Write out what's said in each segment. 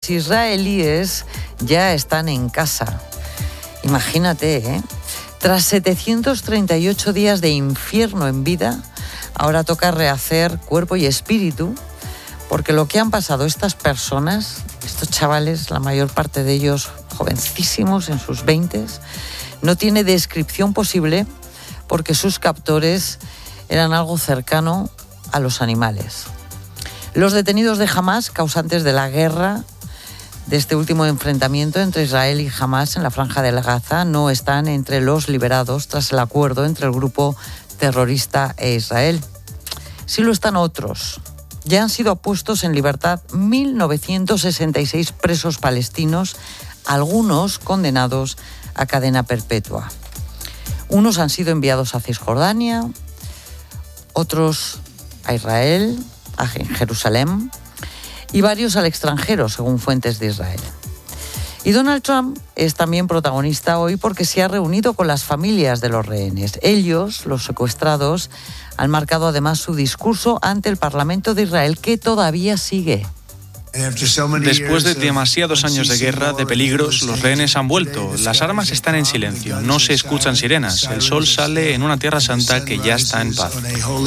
los israelíes ya están en casa. Imagínate, ¿eh? Tras 738 días de infierno en vida, ahora toca rehacer cuerpo y espíritu, porque lo que han pasado estas personas, estos chavales, la mayor parte de ellos jovencísimos, en sus 20s, no tiene descripción posible, porque sus captores eran algo cercano a los animales. Los detenidos de Hamás, causantes de la guerra, de este último enfrentamiento entre Israel y Hamás en la Franja de Gaza, no están entre los liberados tras el acuerdo entre el grupo terrorista e Israel. Sí lo están otros. Ya han sido puestos en libertad 1.966 presos palestinos, algunos condenados a cadena perpetua. Unos han sido enviados a Cisjordania, otros a Israel, a Jerusalén, y varios al extranjero, según fuentes de Israel. Y Donald Trump es también protagonista hoy porque se ha reunido con las familias de los rehenes. Ellos, los secuestrados, han marcado además su discurso ante el Parlamento de Israel, que todavía sigue. Después de demasiados años de guerra, de peligros, los rehenes han vuelto. Las armas están en silencio, no se escuchan sirenas. El sol sale en una tierra santa que ya está en paz.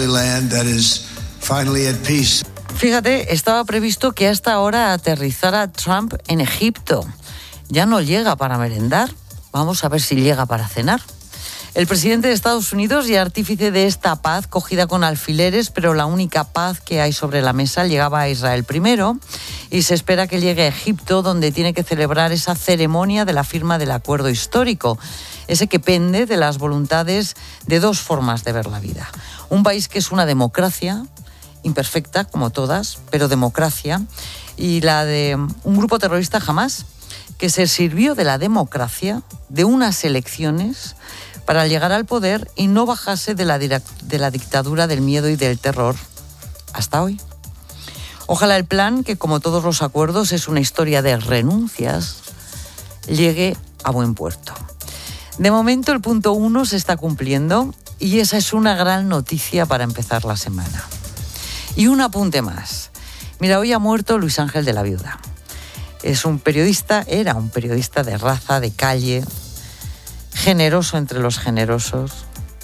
Fíjate, estaba previsto que hasta ahora aterrizara Trump en Egipto. Ya no llega para merendar. Vamos a ver si llega para cenar. El presidente de Estados Unidos y artífice de esta paz, cogida con alfileres, pero la única paz que hay sobre la mesa, llegaba a Israel primero y se espera que llegue a Egipto, donde tiene que celebrar esa ceremonia de la firma del acuerdo histórico, ese que pende de las voluntades de dos formas de ver la vida. Un país que es una democracia, imperfecta como todas, pero democracia, y la de un grupo terrorista Hamás, que se sirvió de la democracia, de unas elecciones, para llegar al poder y no bajarse de la dictadura del miedo y del terror hasta hoy. Ojalá el plan, que como todos los acuerdos es una historia de renuncias, llegue a buen puerto. De momento el punto 1 se está cumpliendo y esa es una gran noticia para empezar la semana. Y un apunte más. Mira, hoy ha muerto Luis Ángel de la Viuda. Era un periodista de raza, de calle, generoso entre los generosos.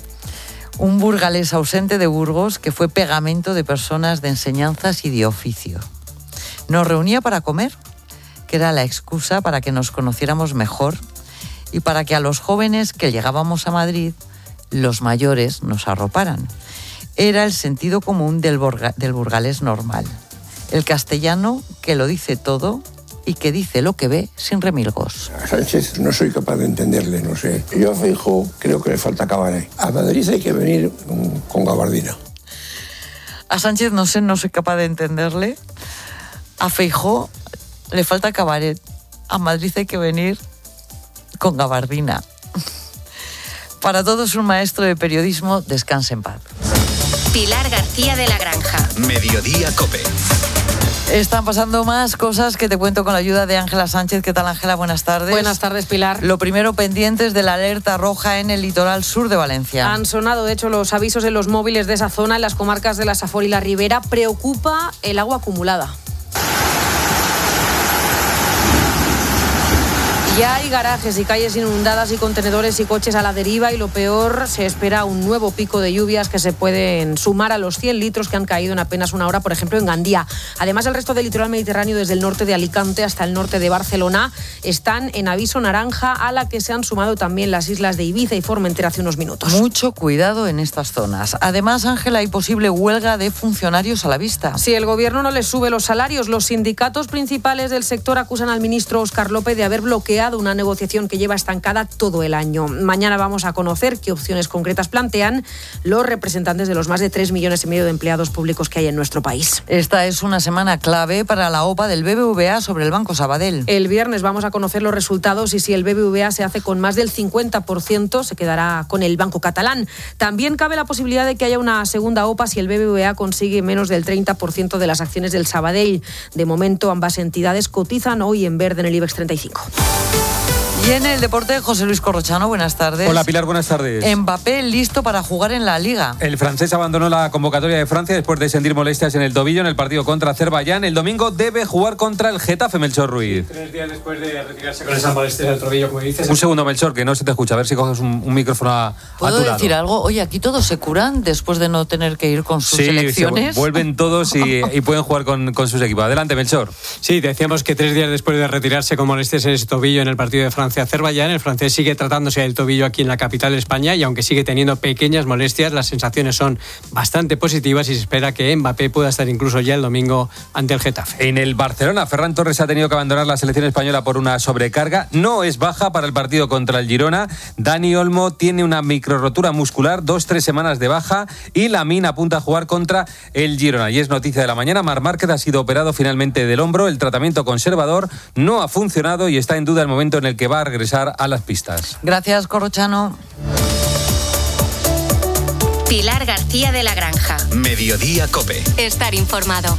Un burgalés ausente de Burgos que fue pegamento de personas de enseñanzas y de oficio. Nos reunía para comer, que era la excusa para que nos conociéramos mejor y para que a los jóvenes que llegábamos a Madrid, los mayores nos arroparan. Era el sentido común del burgalés normal. El castellano que lo dice todo y que dice lo que ve sin remilgos. A Sánchez no soy capaz de entenderle, no sé. Yo a Feijóo creo que le falta cabaret. A Madrid hay que venir con gabardina. A Sánchez no soy capaz de entenderle. A Feijóo le falta cabaret. A Madrid hay que venir con gabardina. Para todos un maestro de periodismo, descanse en paz. Pilar García de la Granja. Mediodía COPE. Están pasando más cosas que te cuento con la ayuda de Ángela Sánchez. ¿Qué tal, Ángela? Buenas tardes. Buenas tardes, Pilar. Lo primero, pendientes de la alerta roja en el litoral sur de Valencia. Han sonado, de hecho, los avisos en los móviles de esa zona, en las comarcas de la Safor y la Ribera. Preocupa el agua acumulada. Ya hay garajes y calles inundadas y contenedores y coches a la deriva y lo peor, se espera un nuevo pico de lluvias que se pueden sumar a los 100 litros que han caído en apenas una hora, por ejemplo, en Gandía. Además, el resto del litoral mediterráneo, desde el norte de Alicante hasta el norte de Barcelona, están en aviso naranja, a la que se han sumado también las islas de Ibiza y Formentera hace unos minutos. Mucho cuidado en estas zonas. Además, Ángela, hay posible huelga de funcionarios a la vista. Si el gobierno no les sube los salarios, los sindicatos principales del sector acusan al ministro Óscar López de haber bloqueado una negociación que lleva estancada todo el año. Mañana vamos a conocer qué opciones concretas plantean los representantes de los más de 3,5 millones de empleados públicos que hay en nuestro país. Esta es una semana clave para la OPA del BBVA sobre el Banco Sabadell. El viernes vamos a conocer los resultados y si el BBVA se hace con más del 50%, se quedará con el Banco Catalán. También cabe la posibilidad de que haya una segunda OPA si el BBVA consigue menos del 30% de las acciones del Sabadell. De momento, ambas entidades cotizan hoy en verde en el IBEX 35. Y en el deporte, José Luis Corrochano, buenas tardes. Hola Pilar, buenas tardes. Mbappé listo para jugar en la Liga. El francés abandonó la convocatoria de Francia después de sentir molestias en el tobillo en el partido contra Azerbaiyán. El domingo debe jugar contra el Getafe, Melchor Ruiz. 3 días después de retirarse con esas molestias del tobillo, como dices. Un segundo, Melchor, que no se te escucha. A ver si coges un micrófono a tu lado. ¿Puedo decir algo? Oye, aquí todos se curan después de no tener que ir con sus selecciones. Sí, vuelven todos y pueden jugar con sus equipos. Adelante, Melchor. Sí, decíamos que 3 días después de retirarse con molestias en ese tobillo en el partido de Francia-Azerbaiyán, el francés sigue tratándose del tobillo aquí en la capital de España y aunque sigue teniendo pequeñas molestias, las sensaciones son bastante positivas y se espera que Mbappé pueda estar incluso ya el domingo ante el Getafe. En el Barcelona, Ferran Torres ha tenido que abandonar la selección española por una sobrecarga. No es baja para el partido contra el Girona. Dani Olmo tiene una microrotura muscular, 2-3 semanas de baja y Lamine apunta a jugar contra el Girona. Y es noticia de la mañana, Marc Márquez ha sido operado finalmente del hombro. El tratamiento conservador no ha funcionado y está en duda el momento en el que va a regresar a las pistas. Gracias, Corrochano. Pilar García de la Granja. Mediodía COPE. Estar informado.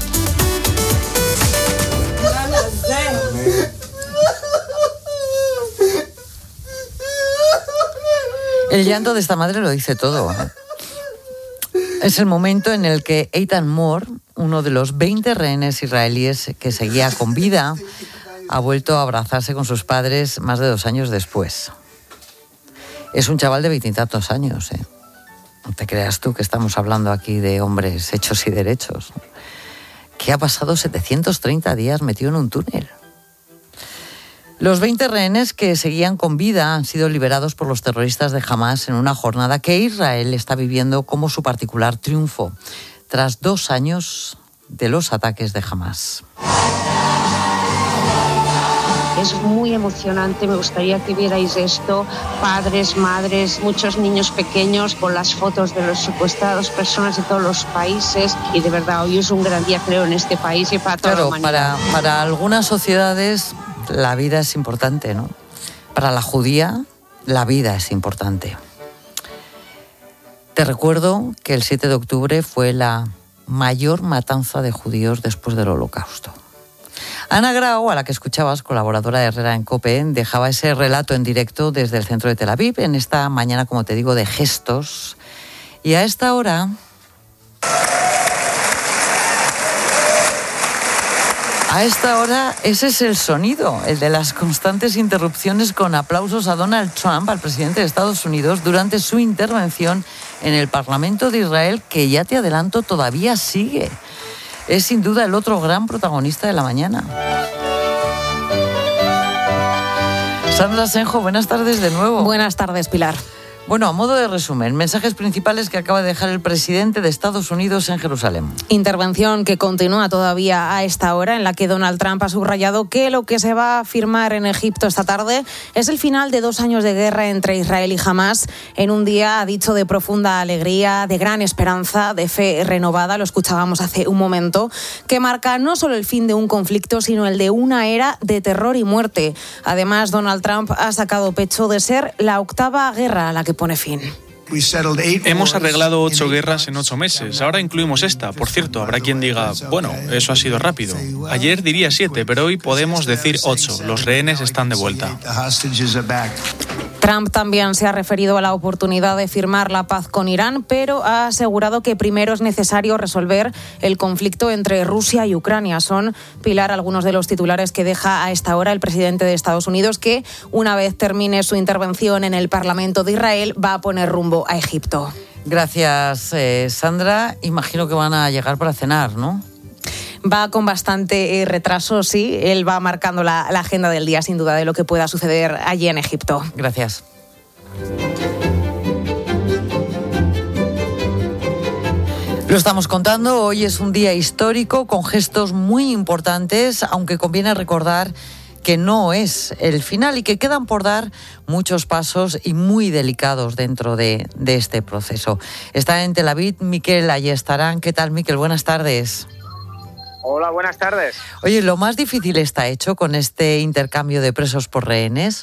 El llanto de esta madre lo dice todo. Es el momento en el que Eitan Moore, uno de los 20 rehenes israelíes que seguía con vida, ha vuelto a abrazarse con sus padres más de 2 años después. Es un chaval de 20 y tantos años, ¿eh? No te creas tú que estamos hablando aquí de hombres hechos y derechos, que ha pasado 730 días metido en un túnel. Los 20 rehenes que seguían con vida han sido liberados por los terroristas de Hamás en una jornada que Israel está viviendo como su particular triunfo, tras 2 años de los ataques de Hamás. Es muy emocionante, me gustaría que vierais esto, padres, madres, muchos niños pequeños con las fotos de los secuestrados, personas de todos los países y de verdad hoy es un gran día creo en este país y para toda la humanidad. Para algunas sociedades la vida es importante, ¿no? Para la judía la vida es importante. Te recuerdo que el 7 de octubre fue la mayor matanza de judíos después del Holocausto. Ana Grau, a la que escuchabas, colaboradora de Herrera en COPE, dejaba ese relato en directo desde el centro de Tel Aviv en esta mañana, como te digo, de gestos. Y a esta hora... ese es el sonido, el de las constantes interrupciones con aplausos a Donald Trump, al presidente de Estados Unidos, durante su intervención en el Parlamento de Israel, que ya te adelanto, todavía sigue. Es sin duda el otro gran protagonista de la mañana. Sandra Senjo, buenas tardes de nuevo. Buenas tardes, Pilar. Bueno, a modo de resumen, mensajes principales que acaba de dejar el presidente de Estados Unidos en Jerusalén. Intervención que continúa todavía a esta hora, en la que Donald Trump ha subrayado que lo que se va a firmar en Egipto esta tarde es el final de 2 años de guerra entre Israel y Hamás, en un día, ha dicho, de profunda alegría, de gran esperanza, de fe renovada, lo escuchábamos hace un momento, que marca no solo el fin de un conflicto, sino el de una era de terror y muerte. Además, Donald Trump ha sacado pecho de ser la 8ª guerra a la que pone fin. Hemos arreglado 8 guerras en 8 meses. Ahora incluimos esta. Por cierto, habrá quien diga, bueno, eso ha sido rápido. Ayer diría 7, pero hoy podemos decir 8. Los rehenes están de vuelta. Trump también se ha referido a la oportunidad de firmar la paz con Irán, pero ha asegurado que primero es necesario resolver el conflicto entre Rusia y Ucrania. Son, Pilar, algunos de los titulares que deja a esta hora el presidente de Estados Unidos, que una vez termine su intervención en el Parlamento de Israel va a poner rumbo a Egipto. Gracias, Sandra. Imagino que van a llegar para cenar, ¿no? Va con bastante retraso, sí. Él va marcando la agenda del día, sin duda, de lo que pueda suceder allí en Egipto. Gracias. Lo estamos contando, hoy es un día histórico con gestos muy importantes, aunque conviene recordar que no es el final y que quedan por dar muchos pasos y muy delicados dentro de este proceso. Está en Tel Aviv Miquel Ayestarán. ¿Qué tal, Miquel? Buenas tardes. Hola, buenas tardes. Oye, ¿lo más difícil está hecho con este intercambio de presos por rehenes?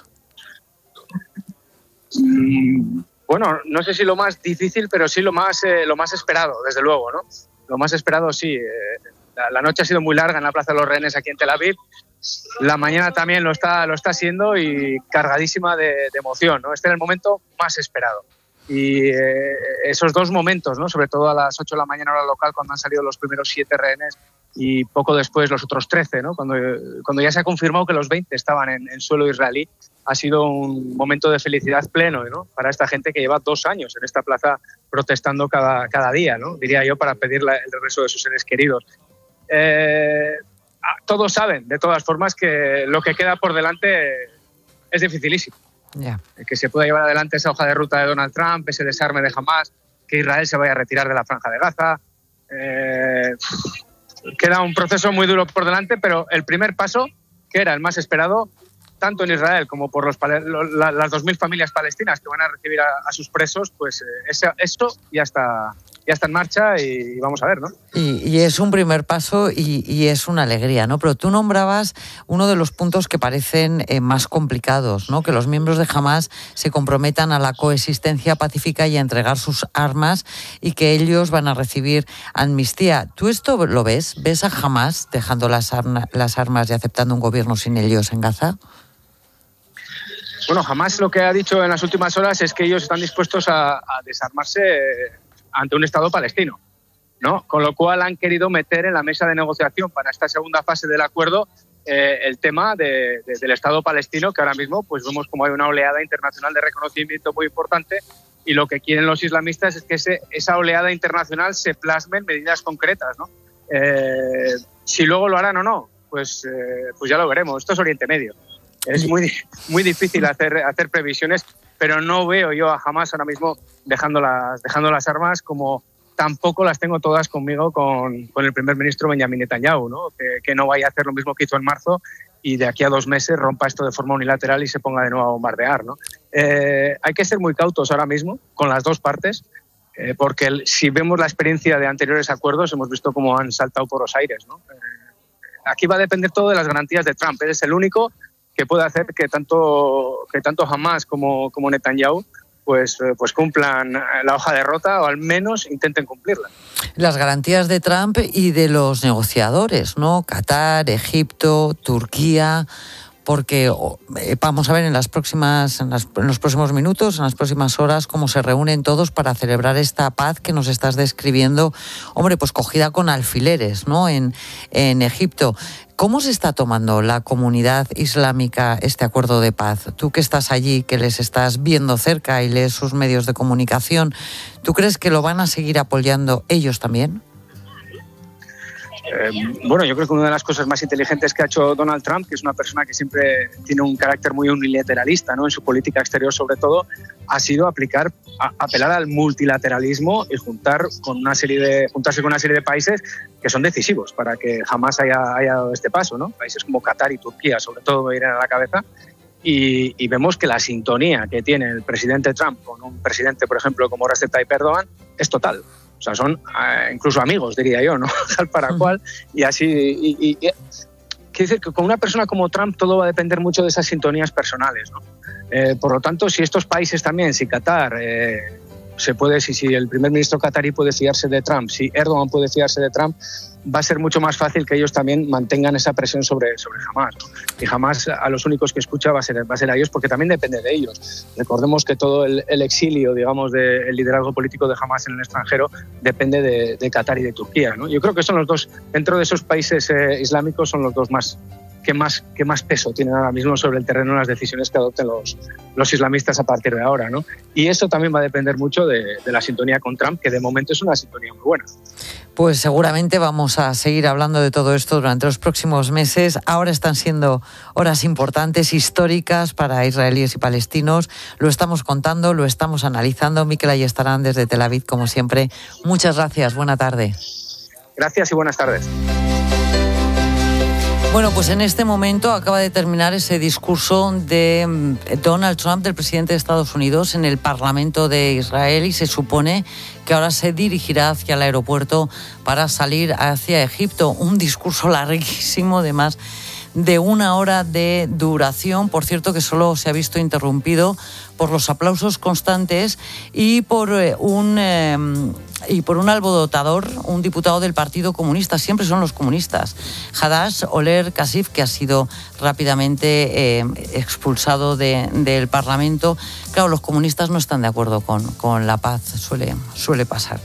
Bueno, no sé si lo más difícil, pero sí lo más esperado, desde luego, ¿no? Lo más esperado, sí. La noche ha sido muy larga en la Plaza de los Rehenes aquí en Tel Aviv. la mañana también lo está siendo y cargadísima de emoción, ¿no? Este era el momento más esperado. Y esos dos momentos, ¿no? Sobre todo a las 8 de la mañana hora local, cuando han salido los primeros 7 rehenes y poco después los otros 13, ¿no? Cuando ya se ha confirmado que los 20 estaban en suelo israelí, ha sido un momento de felicidad pleno, ¿no? Para esta gente que lleva 2 años en esta plaza protestando cada día, ¿no? Diría yo, para pedir el regreso de sus seres queridos. Todos saben, de todas formas, que lo que queda por delante es dificilísimo. Yeah. Que se pueda llevar adelante esa hoja de ruta de Donald Trump, ese desarme de Hamás, que Israel se vaya a retirar de la Franja de Gaza. Queda un proceso muy duro por delante, pero el primer paso, que era el más esperado, tanto en Israel como por las 2.000 familias palestinas que van a recibir a sus presos, pues eso ya está en marcha y vamos a ver, ¿no? Y es un primer paso y es una alegría, ¿no? Pero tú nombrabas uno de los puntos que parecen más complicados, ¿no? Que los miembros de Hamás se comprometan a la coexistencia pacífica y a entregar sus armas y que ellos van a recibir amnistía. ¿Tú esto lo ves? ¿Ves a Hamás dejando las armas y aceptando un gobierno sin ellos en Gaza? Bueno, Hamás lo que ha dicho en las últimas horas es que ellos están dispuestos a desarmarse ante un Estado palestino, ¿no? Con lo cual han querido meter en la mesa de negociación para esta segunda fase del acuerdo el tema del Estado palestino, que ahora mismo pues vemos como hay una oleada internacional de reconocimiento muy importante y lo que quieren los islamistas es que esa oleada internacional se plasme en medidas concretas, ¿no? Si luego lo harán o no, pues ya lo veremos. Esto es Oriente Medio. Es muy difícil hacer previsiones, pero no veo yo a Hamás ahora mismo dejando las armas, como tampoco las tengo todas conmigo con el primer ministro Benjamin Netanyahu, ¿no? Que no vaya a hacer lo mismo que hizo en marzo y de aquí a 2 meses rompa esto de forma unilateral y se ponga de nuevo a bombardear, ¿no? Hay que ser muy cautos ahora mismo con las dos partes, porque si vemos la experiencia de anteriores acuerdos, hemos visto cómo han saltado por los aires, ¿no? Aquí va a depender todo de las garantías de Trump. Él es el único que puede hacer que tanto Hamás como Netanyahu pues cumplan la hoja de ruta o al menos intenten cumplirla. Las garantías de Trump y de los negociadores, ¿no? Qatar, Egipto, Turquía, porque vamos a ver en los próximos minutos, en las próximas horas, cómo se reúnen todos para celebrar esta paz que nos estás describiendo, hombre, pues cogida con alfileres, ¿no? En Egipto. ¿Cómo se está tomando la comunidad islámica este acuerdo de paz? Tú que estás allí, que les estás viendo cerca y lees sus medios de comunicación, ¿tú crees que lo van a seguir apoyando ellos también? Bueno, yo creo que una de las cosas más inteligentes que ha hecho Donald Trump, que es una persona que siempre tiene un carácter muy unilateralista, ¿no? En su política exterior sobre todo, ha sido apelar al multilateralismo y juntarse con una serie de países que son decisivos para que jamás haya dado este paso, ¿no? Países como Qatar y Turquía, sobre todo, me vienen a la cabeza. Y vemos que la sintonía que tiene el presidente Trump con un presidente, por ejemplo, como Recep Tayyip Erdogan, es total. O sea, son incluso amigos, diría yo, ¿no? Tal para cual. Y así... Quiere decir que con una persona como Trump todo va a depender mucho de esas sintonías personales, ¿no? Por lo tanto, si estos países también, si Qatar... si el primer ministro qatarí puede fiarse de Trump, si Erdogan puede fiarse de Trump, va a ser mucho más fácil que ellos también mantengan esa presión sobre Hamás, ¿no? Y Hamás a los únicos que escucha va a ser a ellos, porque también depende de ellos. Recordemos que todo el exilio, digamos, del liderazgo político de Hamás en el extranjero depende de Qatar y de Turquía, ¿no? Yo creo que son los dos, dentro de esos países islámicos, son los dos que más peso tienen ahora mismo sobre el terreno las decisiones que adopten los islamistas a partir de ahora, ¿no? Y eso también va a depender mucho de la sintonía con Trump, que de momento es una sintonía muy buena. Pues seguramente vamos a seguir hablando de todo esto durante los próximos meses. Ahora están siendo horas importantes, históricas para israelíes y palestinos. Lo estamos contando, lo estamos analizando. Mikel Ayestarán desde Tel Aviv, como siempre. Muchas gracias, buena tarde. Gracias y buenas tardes. Bueno, pues en este momento acaba de terminar ese discurso de Donald Trump, del presidente de Estados Unidos, en el Parlamento de Israel, y se supone que ahora se dirigirá hacia el aeropuerto para salir hacia Egipto. Un discurso larguísimo de más de 1 hora de duración. Por cierto, que solo se ha visto interrumpido por los aplausos constantes y por un albodotador, un diputado del Partido Comunista. Siempre son los comunistas. Hadash Oler Kasif, que ha sido rápidamente expulsado del Parlamento. Claro, los comunistas no están de acuerdo con la paz. Suele pasar.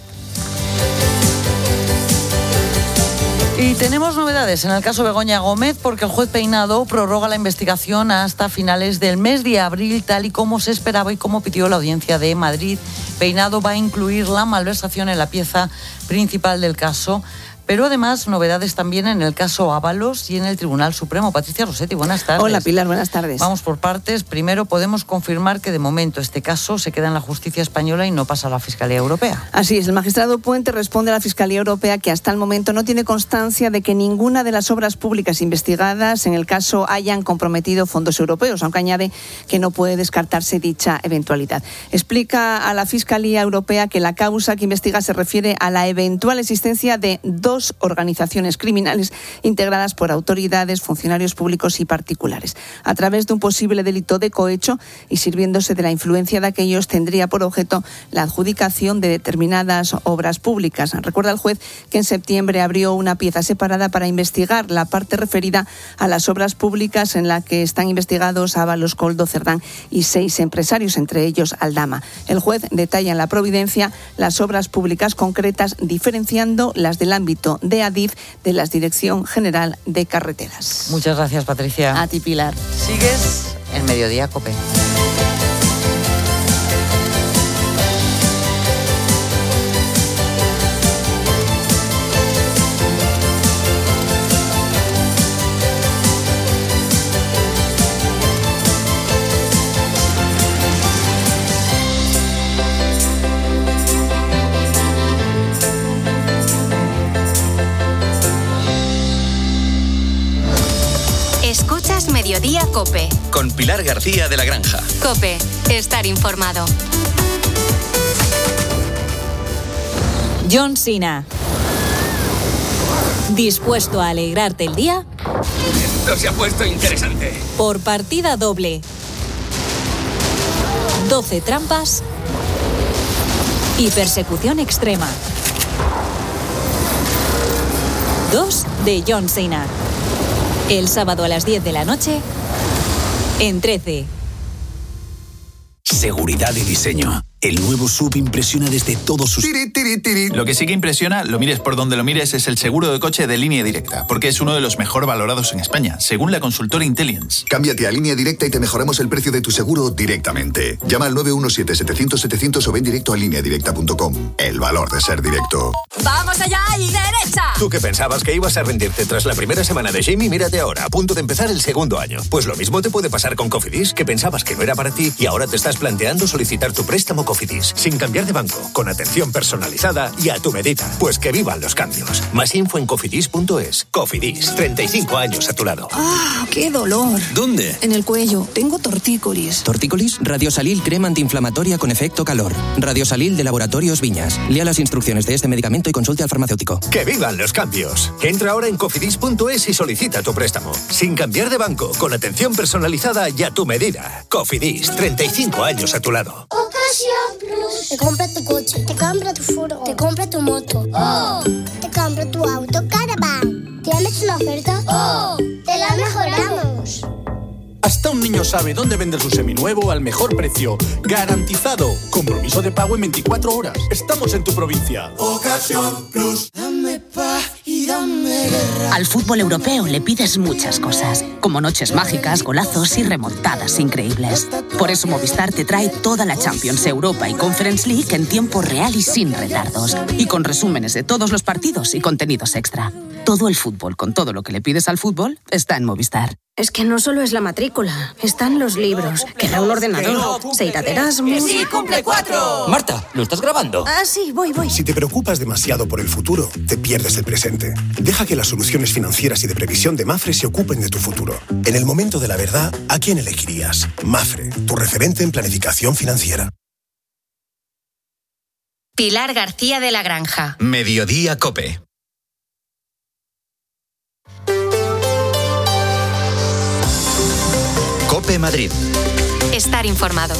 Y tenemos novedades en el caso Begoña Gómez, porque el juez Peinado prorroga la investigación hasta finales del mes de abril, tal y como se esperaba y como pidió la Audiencia de Madrid. Peinado va a incluir la malversación en la pieza principal del caso, pero además novedades también en el caso Ábalos y en el Tribunal Supremo. Patricia Rossetti, buenas tardes. Hola Pilar, buenas tardes. Vamos por partes. Primero, podemos confirmar que de momento este caso se queda en la justicia española y no pasa a la Fiscalía Europea. Así es, el magistrado Puente responde a la Fiscalía Europea que hasta el momento no tiene constancia de que ninguna de las obras públicas investigadas en el caso hayan comprometido fondos europeos, aunque añade que no puede descartarse dicha eventualidad. Explica a la Fiscalía Europea que la causa que investiga se refiere a la eventual existencia de 2 organizaciones criminales integradas por autoridades, funcionarios públicos y particulares. A través de un posible delito de cohecho y sirviéndose de la influencia de aquellos, tendría por objeto la adjudicación de determinadas obras públicas. Recuerda el juez que en septiembre abrió una pieza separada para investigar la parte referida a las obras públicas en la que están investigados Ábalos, Koldo, Cerdán y 6 empresarios, entre ellos Aldama. El juez detalla en la providencia las obras públicas concretas, diferenciando las del ámbito de ADIF de la Dirección General de Carreteras. Muchas gracias, Patricia. A ti, Pilar. Sigues en Mediodía COPE. Escuchas Mediodía COPE. Con Pilar García de la Granja. COPE, estar informado. John Cena. ¿Dispuesto a alegrarte el día? Esto se ha puesto interesante. Por partida doble. 12 trampas y persecución extrema. 2 de John Cena. El sábado a las 10 de la noche, en 13. Seguridad y diseño. El nuevo SUV impresiona desde todos sus... Lo que sí que impresiona, lo mires por donde lo mires, es el seguro de coche de Línea Directa, porque es uno de los mejor valorados en España, según la consultora Intelligence. Cámbiate a Línea Directa y te mejoramos el precio de tu seguro directamente. Llama al 917-700-700 o ven directo a lineadirecta.com. El valor de ser directo. ¡Vamos allá y derecha! Tú que pensabas que ibas a rendirte tras la primera semana de Jamie, mírate ahora, a punto de empezar el segundo año. Pues lo mismo te puede pasar con Cofidis, que pensabas que no era para ti y ahora te estás planteando solicitar tu préstamo Cofidis, sin cambiar de banco, con atención personalizada y a tu medida. Pues que vivan los cambios. Más info en cofidis.es. Cofidis, 35 años a tu lado. ¡Ah, qué dolor! ¿Dónde? En el cuello. Tengo tortícolis. ¿Tortícolis? Radiosalil crema antiinflamatoria con efecto calor. Radiosalil de Laboratorios Viñas. Lea las instrucciones de este medicamento y consulte al farmacéutico. ¡Que vivan los cambios! Entra ahora en cofidis.es y solicita tu préstamo. Sin cambiar de banco, con atención personalizada y a tu medida. Cofidis, 35 años a tu lado. Ocasión Plus. Te compra tu coche, te compra tu furgo, te compra tu moto. ¡Oh! Te compra tu auto Caravan. ¿Tienes una oferta? ¡Oh! ¡Te la mejoramos! Hasta un niño sabe dónde vender su seminuevo al mejor precio. Garantizado. Compromiso de pago en 24 horas. Estamos en tu provincia. Ocasión Plus. Dame paz y dame guerra. Al fútbol europeo le pides muchas cosas, como noches mágicas, golazos y remontadas increíbles. Por eso Movistar te trae toda la Champions, Europa y Conference League en tiempo real y sin retardos. Y con resúmenes de todos los partidos y contenidos extra. Todo el fútbol, con todo lo que le pides al fútbol, está en Movistar. Es que no solo es la matrícula, están los libros, queda un ordenador, se irá de Erasmus... ¡Que sí, cumple 4! Marta, ¿lo estás grabando? Ah, sí, voy. Si te preocupas demasiado por el futuro, te pierdes el presente. Deja que las soluciones financieras y de previsión de Mafre se ocupen de tu futuro. En el momento de la verdad, ¿a quién elegirías? Mafre, tu referente en planificación financiera. Pilar García de la Granja. Mediodía COPE. COPE Madrid. Estar informado.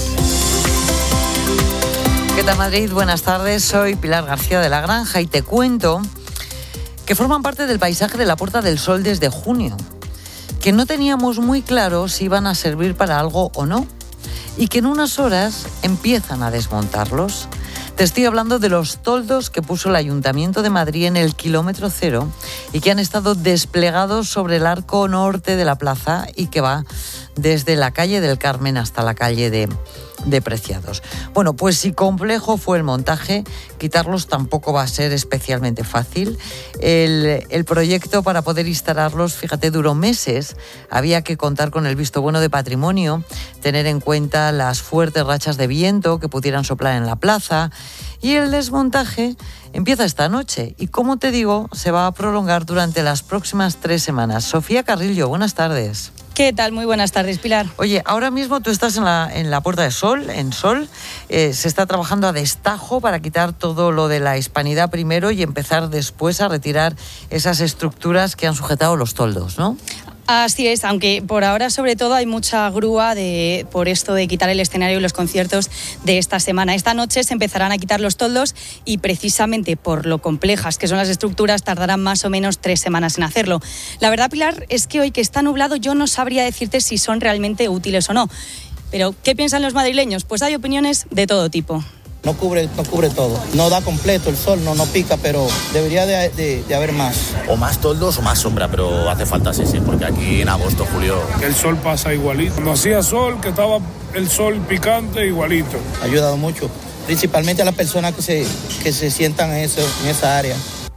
¿Qué tal, Madrid? Buenas tardes, soy Pilar García de la Granja y te cuento que forman parte del paisaje de la Puerta del Sol desde junio, que no teníamos muy claro si iban a servir para algo o no, y que en unas horas empiezan a desmontarlos. Te estoy hablando de los toldos que puso el Ayuntamiento de Madrid en el kilómetro cero y que han estado desplegados sobre el arco norte de la plaza y que va desde la calle del Carmen hasta la calle de Preciados. Bueno, pues si complejo fue el montaje, quitarlos tampoco va a ser especialmente fácil. El proyecto para poder instalarlos, fíjate, duró meses. Había que contar con el visto bueno de Patrimonio, tener en cuenta las fuertes rachas de viento que pudieran soplar en la plaza, y el desmontaje empieza esta noche y, como te digo, se va a prolongar durante las próximas 3 semanas. Sofía Carrillo, buenas tardes. ¿Qué tal? Muy buenas tardes, Pilar. Oye, ahora mismo tú estás en la Puerta de Sol, en Sol. Se está trabajando a destajo para quitar todo lo de la Hispanidad primero y empezar después a retirar esas estructuras que han sujetado los toldos, ¿no? Así es, aunque por ahora sobre todo hay mucha grúa por esto de quitar el escenario y los conciertos de esta semana. Esta noche se empezarán a quitar los toldos y precisamente por lo complejas que son las estructuras tardarán más o menos 3 semanas en hacerlo. La verdad, Pilar, es que hoy que está nublado yo no sabría decirte si son realmente útiles o no. Pero, ¿qué piensan los madrileños? Pues hay opiniones de todo tipo. No cubre todo, no da completo el sol, no pica, pero debería de haber más. O más toldos o más sombra, pero hace falta sí, porque aquí en agosto, julio... El sol pasa igualito. Cuando hacía sol, que estaba el sol picante, igualito. Ha ayudado mucho, principalmente a las personas que se sientan en esa área.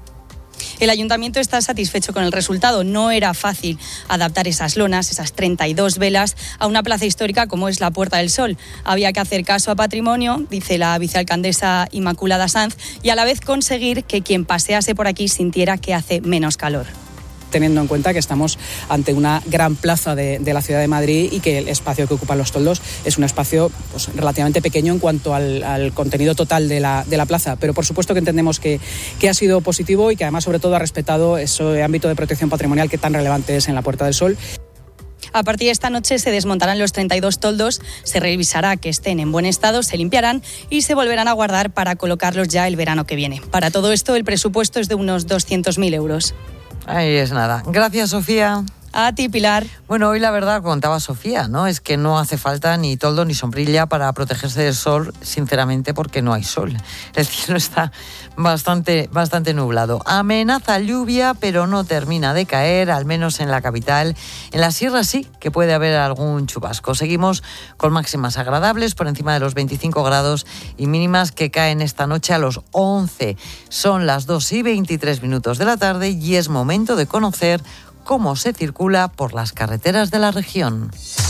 El Ayuntamiento está satisfecho con el resultado. No era fácil adaptar esas lonas, esas 32 velas, a una plaza histórica como es la Puerta del Sol. Había que hacer caso a Patrimonio, dice la vicealcaldesa Inmaculada Sanz, y a la vez conseguir que quien pasease por aquí sintiera que hace menos calor. Teniendo en cuenta que estamos ante una gran plaza de la ciudad de Madrid y que el espacio que ocupan los toldos es un espacio pues, relativamente pequeño en cuanto al contenido total de la plaza, pero por supuesto que entendemos que ha sido positivo y que además sobre todo ha respetado ese ámbito de protección patrimonial que tan relevante es en la Puerta del Sol. A partir de esta noche se desmontarán los 32 toldos, se revisará que estén en buen estado, se limpiarán y se volverán a guardar para colocarlos ya el verano que viene. Para todo esto el presupuesto es de unos 200.000 euros. Ahí es nada. Gracias, Sofía. A ti, Pilar. Bueno, hoy la verdad, contaba Sofía, ¿no? Es que no hace falta ni toldo ni sombrilla para protegerse del sol, sinceramente, porque no hay sol. El cielo está bastante nublado. Amenaza lluvia, pero no termina de caer, al menos en la capital. En la sierra sí que puede haber algún chubasco. Seguimos con máximas agradables, por encima de los 25 grados y mínimas que caen esta noche a los 11. Son las 2:23 de la tarde y es momento de conocer cómo se circula por las carreteras de la región.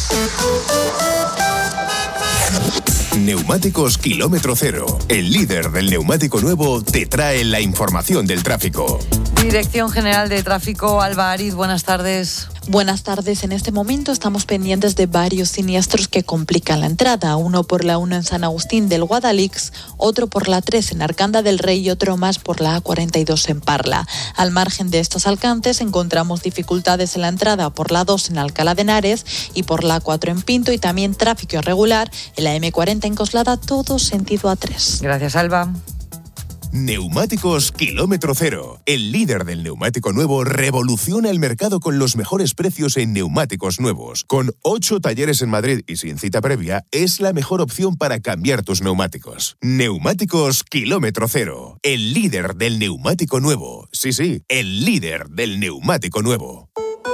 Neumáticos Kilómetro Cero, el líder del neumático nuevo, te trae la información del tráfico. Dirección General de Tráfico, Alba Ariz, buenas tardes. Buenas tardes. En este momento estamos pendientes de varios siniestros que complican la entrada. Uno por la 1 en San Agustín del Guadalix, otro por la 3 en Arcanda del Rey y otro más por la A42 en Parla. Al margen de estos alcances encontramos dificultades en la entrada por la 2 en Alcalá de Henares y por la 4 en Pinto y también tráfico irregular en la M40 en Coslada, todo sentido A3. Gracias, Alba. Neumáticos Kilómetro Cero. El líder del neumático nuevo revoluciona el mercado con los mejores precios en neumáticos nuevos. Con 8 talleres en Madrid y sin cita previa, es la mejor opción para cambiar tus neumáticos. Neumáticos Kilómetro Cero. El líder del neumático nuevo. Sí, el líder del neumático nuevo.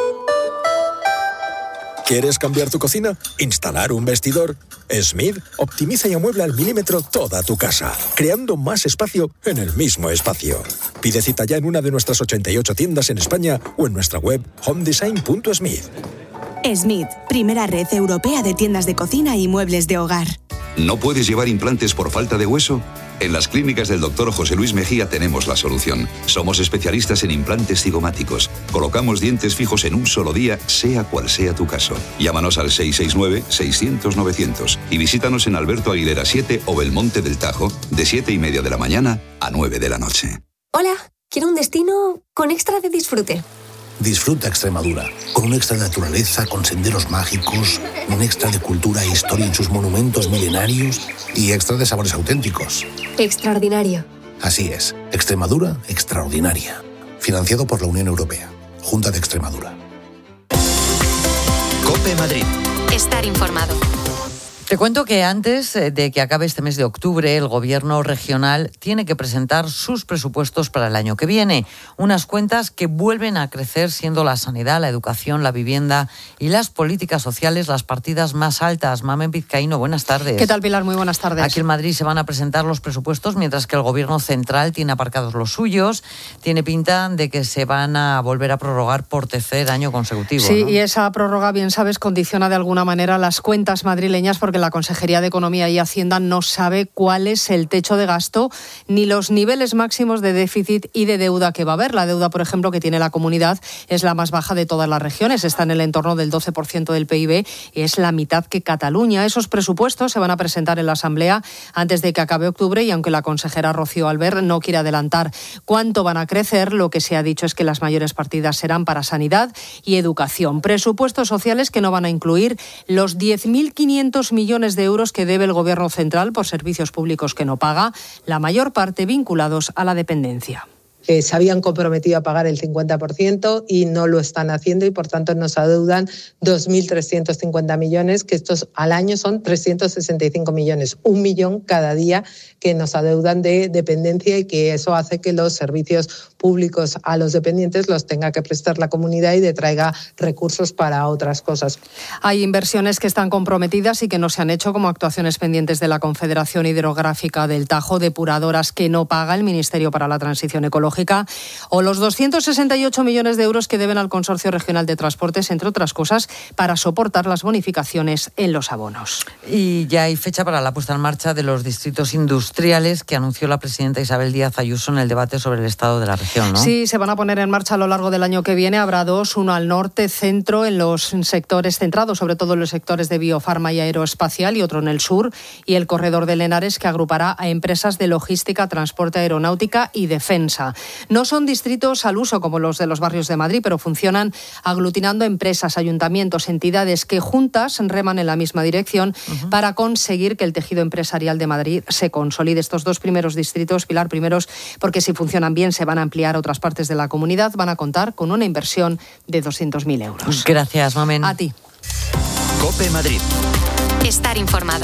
¿Quieres cambiar tu cocina? ¿Instalar un vestidor? Smith optimiza y amuebla al milímetro toda tu casa, creando más espacio en el mismo espacio. Pide cita ya en una de nuestras 88 tiendas en España o en nuestra web homedesign.smith. Smith, primera red europea de tiendas de cocina y muebles de hogar. ¿No puedes llevar implantes por falta de hueso? En las clínicas del Dr. José Luis Mejía tenemos la solución. Somos especialistas en implantes cigomáticos. Colocamos dientes fijos en un solo día, sea cual sea tu caso. Llámanos al 669-600-900 y visítanos en Alberto Aguilera 7 o Belmonte del Tajo, de 7:30 de la mañana a 9 de la noche. Hola, quiero un destino con extra de disfrute. Disfruta Extremadura, con un extra de naturaleza, con senderos mágicos, un extra de cultura e historia en sus monumentos milenarios y extra de sabores auténticos. Extraordinario. Así es, Extremadura extraordinaria. Financiado por la Unión Europea. Junta de Extremadura. COPE Madrid. Estar informado. Te cuento que antes de que acabe este mes de octubre, el Gobierno regional tiene que presentar sus presupuestos para el año que viene. Unas cuentas que vuelven a crecer, siendo la sanidad, la educación, la vivienda y las políticas sociales las partidas más altas. Mamen Vizcaíno, buenas tardes. ¿Qué tal, Pilar? Muy buenas tardes. Aquí en Madrid se van a presentar los presupuestos, mientras que el Gobierno central tiene aparcados los suyos. Tiene pinta de que se van a volver a prorrogar por tercer año consecutivo. Sí, ¿no? Y esa prórroga, bien sabes, condiciona de alguna manera las cuentas madrileñas, porque la Consejería de Economía y Hacienda no sabe cuál es el techo de gasto ni los niveles máximos de déficit y de deuda que va a haber. La deuda, por ejemplo, que tiene la comunidad es la más baja de todas las regiones. Está en el entorno del 12% del PIB y es la mitad que Cataluña. Esos presupuestos se van a presentar en la Asamblea antes de que acabe octubre, y aunque la consejera Rocío Albert no quiere adelantar cuánto van a crecer, lo que se ha dicho es que las mayores partidas serán para sanidad y educación. Presupuestos sociales que no van a incluir los 10.500 millones de euros que debe el Gobierno central por servicios públicos que no paga, la mayor parte vinculados a la dependencia. Se habían comprometido a pagar el 50% y no lo están haciendo, y por tanto nos adeudan 2.350 millones, que estos al año son 365 millones, 1 millón cada día que nos adeudan de dependencia, y que eso hace que los servicios públicos a los dependientes los tenga que prestar la comunidad y detraiga recursos para otras cosas. Hay inversiones que están comprometidas y que no se han hecho, como actuaciones pendientes de la Confederación Hidrográfica del Tajo, depuradoras que no paga el Ministerio para la Transición Ecológica, o los 268 millones de euros que deben al Consorcio Regional de Transportes, entre otras cosas, para soportar las bonificaciones en los abonos. Y ya hay fecha para la puesta en marcha de los distritos industriales que anunció la presidenta Isabel Díaz Ayuso en el debate sobre el estado de la región, ¿no? Sí, se van a poner en marcha a lo largo del año que viene. Habrá dos, uno al norte, centro, en los sectores centrados, sobre todo en los sectores de biofarma y aeroespacial, y otro en el sur, y el corredor de Lenares, que agrupará a empresas de logística, transporte, aeronáutica y defensa. No son distritos al uso como los de los barrios de Madrid, pero funcionan aglutinando empresas, ayuntamientos, entidades que juntas reman en la misma dirección para conseguir que el tejido empresarial de Madrid se consolide. Estos dos primeros distritos, Pilar, primeros porque si funcionan bien se van a ampliar a otras partes de la comunidad, van a contar con una inversión de 200.000 euros. Gracias, Mamen. A ti. COPE Madrid. Estar informado.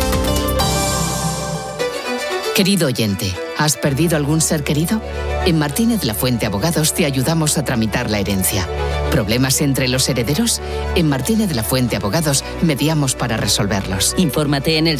Querido oyente, ¿has perdido algún ser querido? En Martínez La Fuente Abogados te ayudamos a tramitar la herencia. ¿Problemas entre los herederos? En Martínez La Fuente Abogados mediamos para resolverlos. Infórmate en el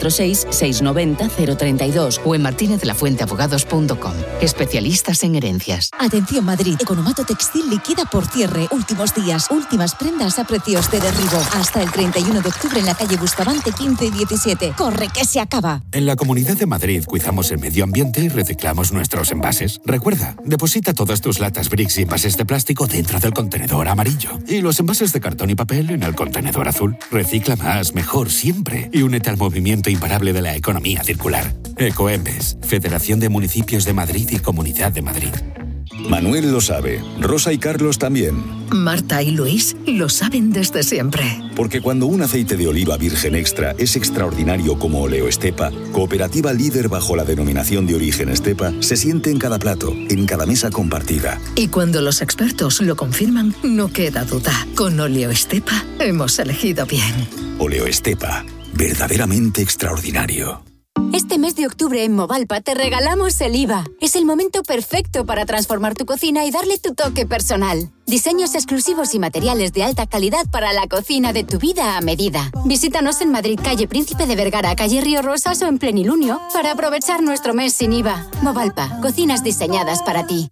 646-690-032 o en martinezlafuenteabogados.com. Especialistas en herencias. Atención Madrid, Economato Textil liquida por cierre. Últimos días, últimas prendas a precios de derribo. Hasta el 31 de octubre en la calle Bustamante 15 y 17. ¡Corre que se acaba! En la Comunidad de Madrid cuidamos el medio ambiente y reciclamos nuestros envases. Recuerda, deposita todas tus latas Brix y envases de plástico dentro del contenedor amarillo y los envases de cartón y papel en el contenedor azul. Recicla más, mejor, siempre, y únete al movimiento imparable de la economía circular. Ecoembes, Federación de Municipios de Madrid y Comunidad de Madrid. Manuel lo sabe, Rosa y Carlos también. Marta y Luis lo saben desde siempre. Porque cuando un aceite de oliva virgen extra es extraordinario como Oleoestepa, cooperativa líder bajo la denominación de origen Estepa, se siente en cada plato, en cada mesa compartida. Y cuando los expertos lo confirman, no queda duda. Con Oleoestepa hemos elegido bien. Oleoestepa, verdaderamente extraordinario. Este mes de octubre en Movalpa te regalamos el IVA. Es el momento perfecto para transformar tu cocina y darle tu toque personal. Diseños exclusivos y materiales de alta calidad para la cocina de tu vida a medida. Visítanos en Madrid, calle Príncipe de Vergara, calle Río Rosas o en Plenilunio para aprovechar nuestro mes sin IVA. Movalpa, cocinas diseñadas para ti.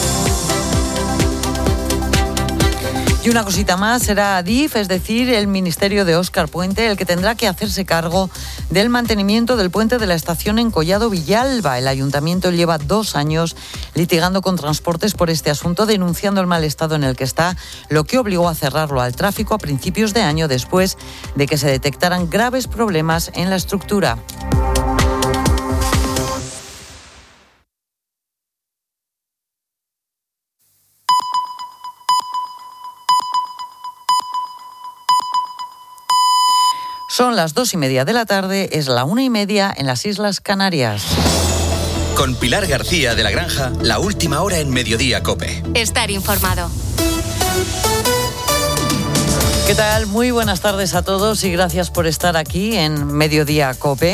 Y una cosita más, será Adif, es decir, el Ministerio de Óscar Puente, el que tendrá que hacerse cargo del mantenimiento del puente de la estación en Collado Villalba. El ayuntamiento lleva 2 años litigando con Transportes por este asunto, denunciando el mal estado en el que está, lo que obligó a cerrarlo al tráfico a principios de año después de que se detectaran graves problemas en la estructura. Son las 2:30 de la tarde, es la 1:30 en las Islas Canarias. Con Pilar García de la Granja, la última hora en Mediodía COPE. Estar informado. ¿Qué tal? Muy buenas tardes a todos y gracias por estar aquí en Mediodía COPE.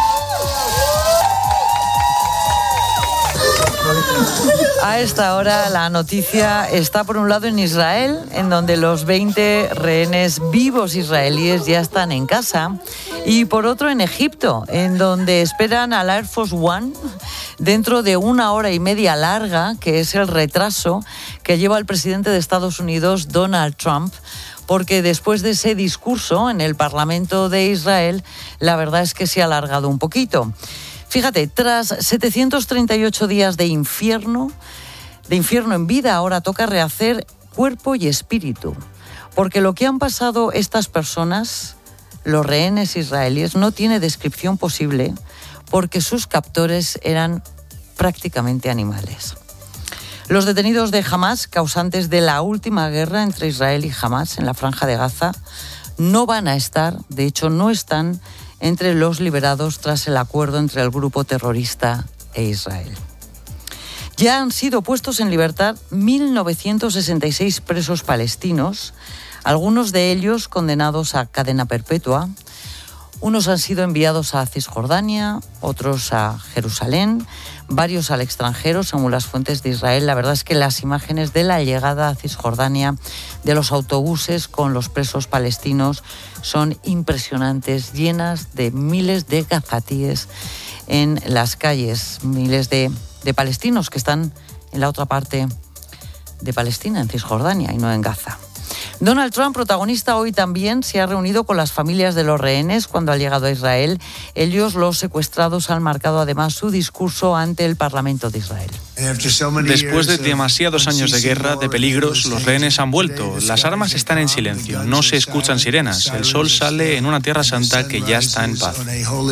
A esta hora la noticia está por un lado en Israel, en donde los 20 rehenes vivos israelíes ya están en casa, y por otro en Egipto, en donde esperan al Air Force One dentro de 1 hora y media larga, que es el retraso que lleva el presidente de Estados Unidos, Donald Trump, porque después de ese discurso en el Parlamento de Israel, la verdad es que se ha alargado un poquito. Fíjate, tras 738 días de infierno en vida, ahora toca rehacer cuerpo y espíritu. Porque lo que han pasado estas personas, los rehenes israelíes, no tiene descripción posible porque sus captores eran prácticamente animales. Los detenidos de Hamás, causantes de la última guerra entre Israel y Hamás en la Franja de Gaza, no van a estar, de hecho no están, entre los liberados tras el acuerdo entre el grupo terrorista e Israel. Ya han sido puestos en libertad 1.966 presos palestinos, algunos de ellos condenados a cadena perpetua. Unos han sido enviados a Cisjordania, otros a Jerusalén, varios al extranjero, según las fuentes de Israel. La verdad es que las imágenes de la llegada a Cisjordania, de los autobuses con los presos palestinos, son impresionantes, llenas de miles de gazatíes en las calles, miles de palestinos que están en la otra parte de Palestina, en Cisjordania y no en Gaza. Donald Trump, protagonista hoy también, se ha reunido con las familias de los rehenes cuando ha llegado a Israel. Ellos, los secuestrados, han marcado además su discurso ante el Parlamento de Israel. Después de demasiados años de guerra, de peligros, los rehenes han vuelto. Las armas están en silencio, no se escuchan sirenas. El sol sale en una tierra santa que ya está en paz.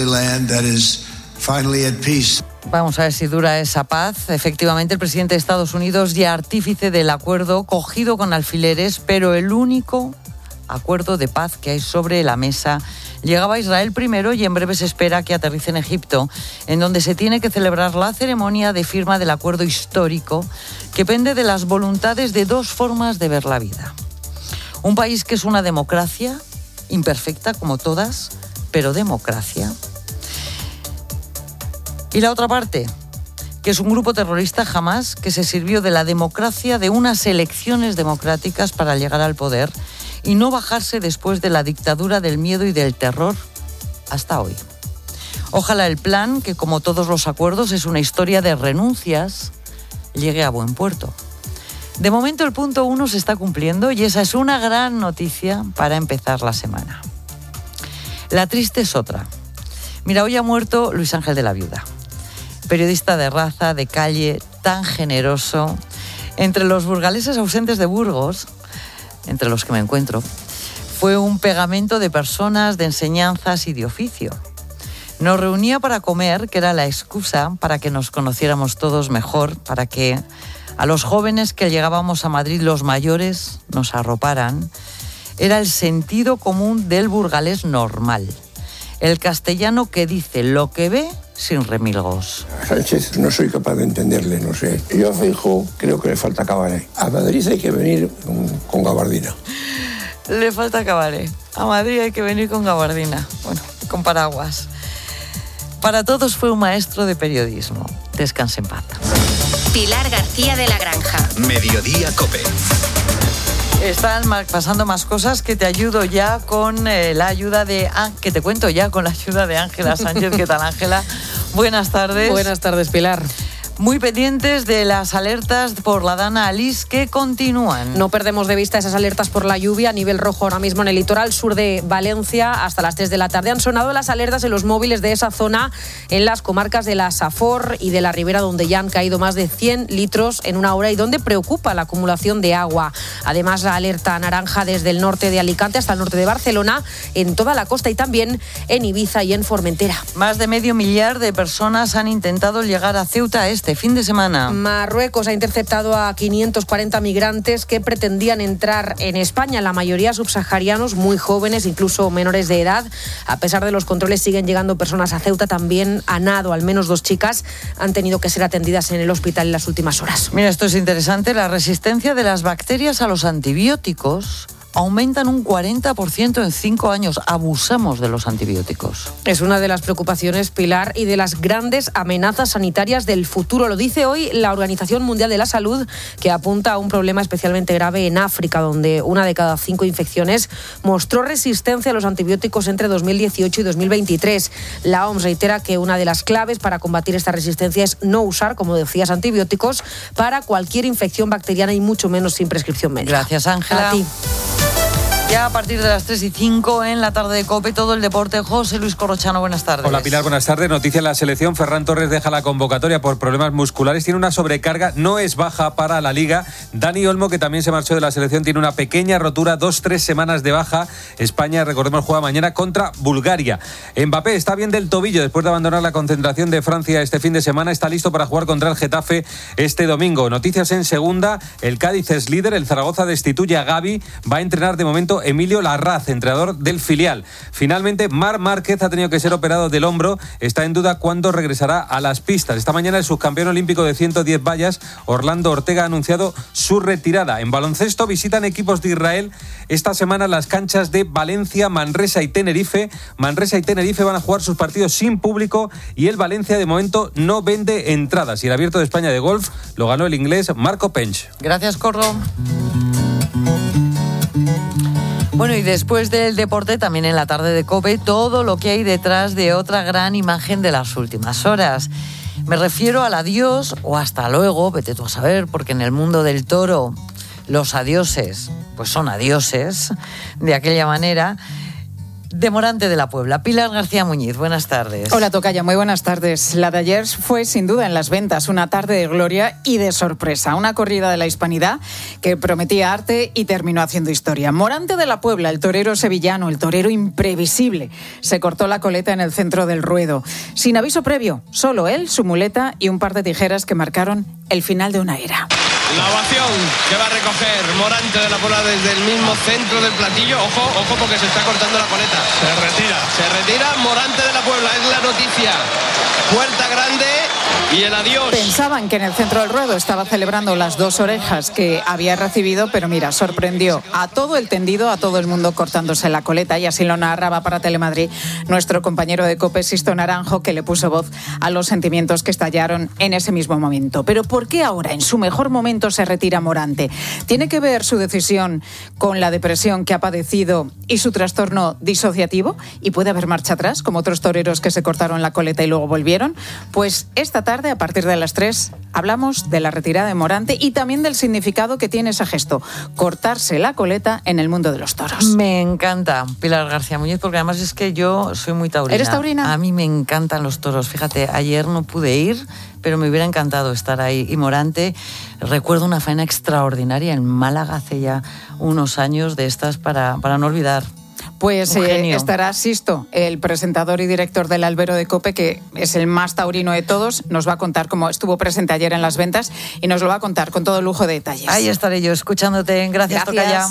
Vamos a ver si dura esa paz. Efectivamente, el presidente de Estados Unidos ya artífice del acuerdo cogido con alfileres, pero el único acuerdo de paz que hay sobre la mesa. Llegaba a Israel primero y en breve se espera que aterrice en Egipto, en donde se tiene que celebrar la ceremonia de firma del acuerdo histórico que pende de las voluntades de dos formas de ver la vida. Un país que es una democracia, imperfecta como todas, pero democracia. Y la otra parte, que es un grupo terrorista Hamás que se sirvió de la democracia, de unas elecciones democráticas para llegar al poder y no bajarse después de la dictadura del miedo y del terror hasta hoy. Ojalá el plan, que como todos los acuerdos es una historia de renuncias, llegue a buen puerto. De momento el punto 1 se está cumpliendo y esa es una gran noticia para empezar la semana. La triste es otra. Mira, hoy ha muerto Luis Ángel de la Viuda. Periodista de raza, de calle, tan generoso. Entre los burgaleses ausentes de Burgos, entre los que me encuentro, fue un pegamento de personas, de enseñanzas y de oficio. Nos reunía para comer, que era la excusa para que nos conociéramos todos mejor, para que a los jóvenes que llegábamos a Madrid, los mayores, nos arroparan. Era el sentido común del burgalés normal. El castellano que dice lo que ve sin remilgos. A Sánchez no soy capaz de entenderle, no sé. Yo a Feijóo creo que le falta cabaret. A Madrid hay que venir con gabardina. Le falta cabaret. A Madrid hay que venir con gabardina. Bueno, con paraguas. Para todos fue un maestro de periodismo. Descanse en paz. Pilar García de la Granja. Mediodía COPE. Están pasando más cosas que te ayudo ya con la ayuda de... que te cuento ya con la ayuda de Ángela Sánchez. ¿Qué tal, Ángela? Buenas tardes. Buenas tardes, Pilar. Muy pendientes de las alertas por la Dana Alice que continúan. No perdemos de vista esas alertas por la lluvia a nivel rojo ahora mismo en el litoral sur de Valencia. Hasta las 3 de la tarde han sonado las alertas en los móviles de esa zona en las comarcas de la Safor y de la Ribera, donde ya han caído más de 100 litros en una hora y donde preocupa la acumulación de agua. Además, la alerta naranja desde el norte de Alicante hasta el norte de Barcelona, en toda la costa y también en Ibiza y en Formentera. Más de 500.000 de personas han intentado llegar a Ceuta este este fin de semana. Marruecos ha interceptado a 540 migrantes que pretendían entrar en España, la mayoría subsaharianos, muy jóvenes, incluso menores de edad. A pesar de los controles, siguen llegando personas a Ceuta, también a Nado. Al menos 2 chicas han tenido que ser atendidas en el hospital en las últimas horas. Mira, esto es interesante. La resistencia de las bacterias a los antibióticos aumentan un 40% en 5 años. Abusamos de los antibióticos. Es una de las preocupaciones, Pilar, y de las grandes amenazas sanitarias del futuro. Lo dice hoy la Organización Mundial de la Salud, que apunta a un problema especialmente grave en África, donde 1 de cada 5 infecciones mostró resistencia a los antibióticos entre 2018 y 2023. La OMS reitera que una de las claves para combatir esta resistencia es no usar, como decías, antibióticos para cualquier infección bacteriana y mucho menos sin prescripción médica. Gracias, Ángela. A ti. Ya a partir de las 3:05 en la tarde de COPE, todo el deporte. José Luis Corrochano, buenas tardes. Hola Pilar, buenas tardes. Noticia en la selección: Ferran Torres deja la convocatoria por problemas musculares, tiene una sobrecarga, no es baja para la Liga. Dani Olmo, que también se marchó de la selección, tiene una pequeña rotura, 2-3 semanas de baja. España, recordemos, juega mañana contra Bulgaria. Mbappé está bien del tobillo después de abandonar la concentración de Francia este fin de semana, está listo para jugar contra el Getafe este domingo. Noticias en segunda: el Cádiz es líder, el Zaragoza destituye a Gavi, va a entrenar de momento Emilio Larraz, entrenador del filial. Finalmente, Marc Márquez ha tenido que ser operado del hombro, está en duda cuándo regresará a las pistas. Esta mañana el subcampeón olímpico de 110 vallas, Orlando Ortega, ha anunciado su retirada. En baloncesto visitan equipos de Israel esta semana las canchas de Valencia, Manresa y Tenerife. Manresa y Tenerife van a jugar sus partidos sin público y el Valencia de momento no vende entradas. Y el Abierto de España de golf lo ganó el inglés Marco Pench. Gracias, Corro. Bueno, y después del deporte, también en la tarde de COPE, todo lo que hay detrás de otra gran imagen de las últimas horas. Me refiero al adiós o hasta luego, vete tú a saber, porque en el mundo del toro los adioses, pues son adioses, de aquella manera, de Morante de la Puebla. Pilar García Muñiz, buenas tardes. Hola, tocaya, muy buenas tardes. La de ayer fue sin duda en las ventas una tarde de gloria y de sorpresa. Una corrida de la hispanidad que prometía arte y terminó haciendo historia. Morante de la Puebla, el torero sevillano, el torero imprevisible, se cortó la coleta en el centro del ruedo. Sin aviso previo, solo él, su muleta y un par de tijeras que marcaron el final de una era. La ovación que va a recoger Morante de la Puebla desde el mismo centro del platillo. Ojo porque se está cortando la coleta. Se retira Morante de la Puebla, es la noticia. Puerta grande y el adiós. Pensaban que en el centro del ruedo estaba celebrando las 2 orejas que había recibido, pero mira, sorprendió a todo el tendido, a todo el mundo cortándose la coleta, y así lo narraba para Telemadrid nuestro compañero de COPE, Sisto Naranjo, que le puso voz a los sentimientos que estallaron en ese mismo momento. Pero ¿por qué ahora, en su mejor momento, se retira Morante? ¿Tiene que ver su decisión con la depresión que ha padecido y su trastorno disociativo? ¿Y puede haber marcha atrás, como otros toreros que se cortaron la coleta y luego volvieron? Pues esta tarde, a partir de las 3, hablamos de la retirada de Morante y también del significado que tiene ese gesto, cortarse la coleta en el mundo de los toros. Me encanta Pilar García Muñiz, porque además es que yo soy muy taurina. ¿Eres taurina? A mí me encantan los toros. Fíjate, ayer no pude ir, pero me hubiera encantado estar ahí. Y Morante, recuerdo una faena extraordinaria en Málaga hace ya unos años, de estas para no olvidar. Pues estará Sisto, el presentador y director del Albero de COPE, que es el más taurino de todos. Nos va a contar cómo estuvo presente ayer en las ventas y nos lo va a contar con todo lujo de detalles. Ahí estaré yo escuchándote. Gracias. Tocaya.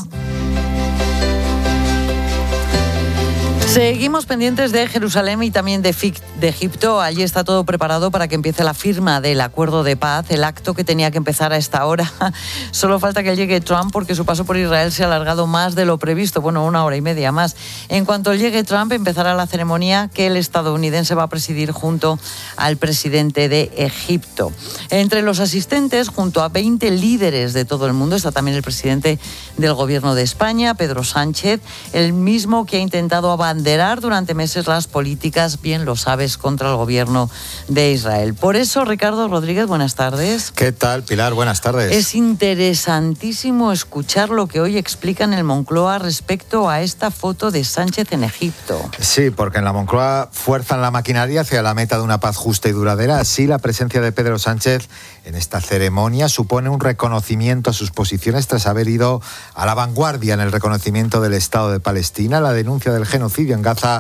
Seguimos pendientes de Jerusalén y también de Egipto. Allí está todo preparado para que empiece la firma del acuerdo de paz, el acto que tenía que empezar a esta hora. Solo falta que llegue Trump, porque su paso por Israel se ha alargado más de lo previsto, 1 hora y media más. En cuanto llegue Trump, empezará la ceremonia que el estadounidense va a presidir junto al presidente de Egipto. Entre los asistentes, junto a 20 líderes de todo el mundo, está también el presidente del gobierno de España, Pedro Sánchez, el mismo que ha intentado abanderar durante meses las políticas, bien lo sabes, contra el gobierno de Israel. Por eso, Ricardo Rodríguez, buenas tardes. ¿Qué tal, Pilar? Buenas tardes. Es interesantísimo escuchar lo que hoy explican en Moncloa respecto a esta foto de Sánchez en Egipto. Sí, porque en la Moncloa fuerzan la maquinaria hacia la meta de una paz justa y duradera. Así, la presencia de Pedro Sánchez en esta ceremonia supone un reconocimiento a sus posiciones tras haber ido a la vanguardia en el reconocimiento del Estado de Palestina, la denuncia del genocidio en Gaza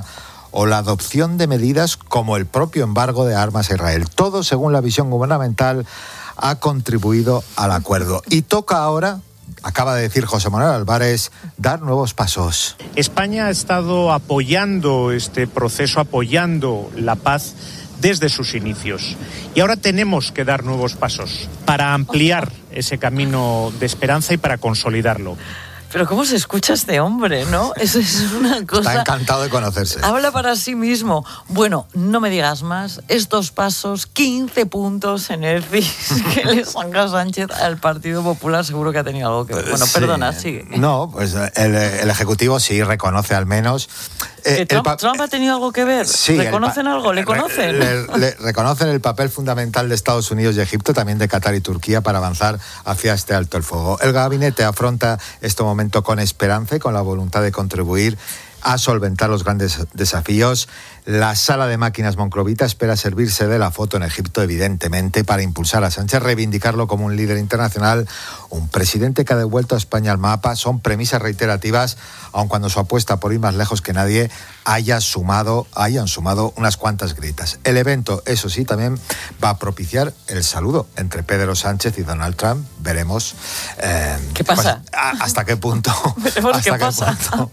o la adopción de medidas como el propio embargo de armas a Israel. Todo, según la visión gubernamental, ha contribuido al acuerdo. Y toca ahora, acaba de decir José Manuel Álvarez, dar nuevos pasos. España ha estado apoyando este proceso, apoyando la paz desde sus inicios. Y ahora tenemos que dar nuevos pasos para ampliar ese camino de esperanza y para consolidarlo. Pero cómo se escucha este hombre, ¿no? Eso es una cosa... Está encantado de conocerse. Habla para sí mismo. Bueno, no me digas más. Estos pasos, 15 puntos en el CIS que le saca Sánchez al Partido Popular, seguro que ha tenido algo que ver. Bueno, perdona, sigue. No, pues el Ejecutivo sí reconoce al menos... ¿Trump ha tenido algo que ver? Sí, ¿Reconocen algo? ¿Le conocen? Le reconocen el papel fundamental de Estados Unidos y Egipto, también de Qatar y Turquía, para avanzar hacia este alto el fuego. El gabinete afronta este momento con esperanza y con la voluntad de contribuir a solventar los grandes desafíos. La sala de máquinas monclovita espera servirse de la foto en Egipto, evidentemente, para impulsar a Sánchez, reivindicarlo como un líder internacional, un presidente que ha devuelto a España al mapa. Son premisas reiterativas, aun cuando su apuesta por ir más lejos que nadie hayan sumado unas cuantas gritas. El evento, eso sí, también va a propiciar el saludo entre Pedro Sánchez y Donald Trump. Veremos ¿qué pasa? Hasta qué punto. Veremos qué pasa.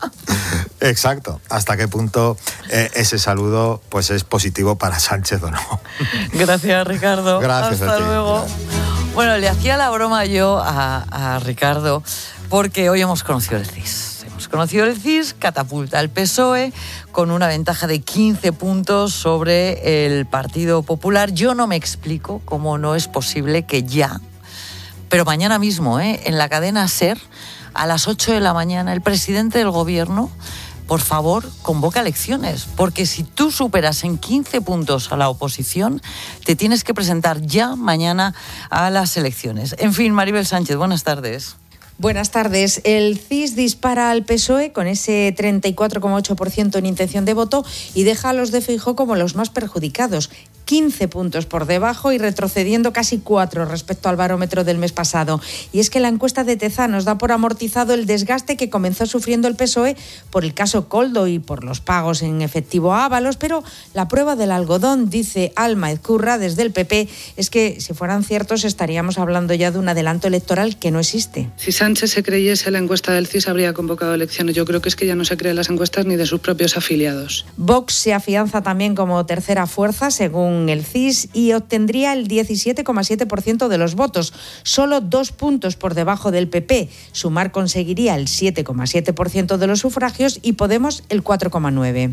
Exacto. Hasta qué punto ese saludo pues es positivo para Sánchez o no. Gracias, Ricardo. Gracias. Hasta luego. Bueno, le hacía la broma yo a Ricardo porque hoy hemos conocido el CIS. Hemos conocido el CIS, catapulta al PSOE con una ventaja de 15 puntos sobre el Partido Popular. Yo no me explico cómo no es posible que ya, pero mañana mismo, en la cadena SER, a las 8 de la mañana, el presidente del gobierno, por favor, convoca elecciones, porque si tú superas en 15 puntos a la oposición, te tienes que presentar ya mañana a las elecciones. En fin, Maribel Sánchez, buenas tardes. Buenas tardes. El CIS dispara al PSOE con ese 34,8% en intención de voto y deja a los de Feijóo como los más perjudicados. 15 puntos por debajo y retrocediendo casi 4 respecto al barómetro del mes pasado. Y es que la encuesta de Tezanos da por amortizado el desgaste que comenzó sufriendo el PSOE por el caso Koldo y por los pagos en efectivo a Ábalos, pero la prueba del algodón, dice Alma Ezcurra desde el PP, es que si fueran ciertos estaríamos hablando ya de un adelanto electoral que no existe. Si Sánchez se creyese la encuesta del CIS habría convocado elecciones. Yo creo que es que ya no se creen las encuestas ni de sus propios afiliados. Vox se afianza también como tercera fuerza según el CIS y obtendría el 17,7% de los votos, solo 2 puntos por debajo del PP. Sumar conseguiría el 7,7% de los sufragios y Podemos el 4,9%.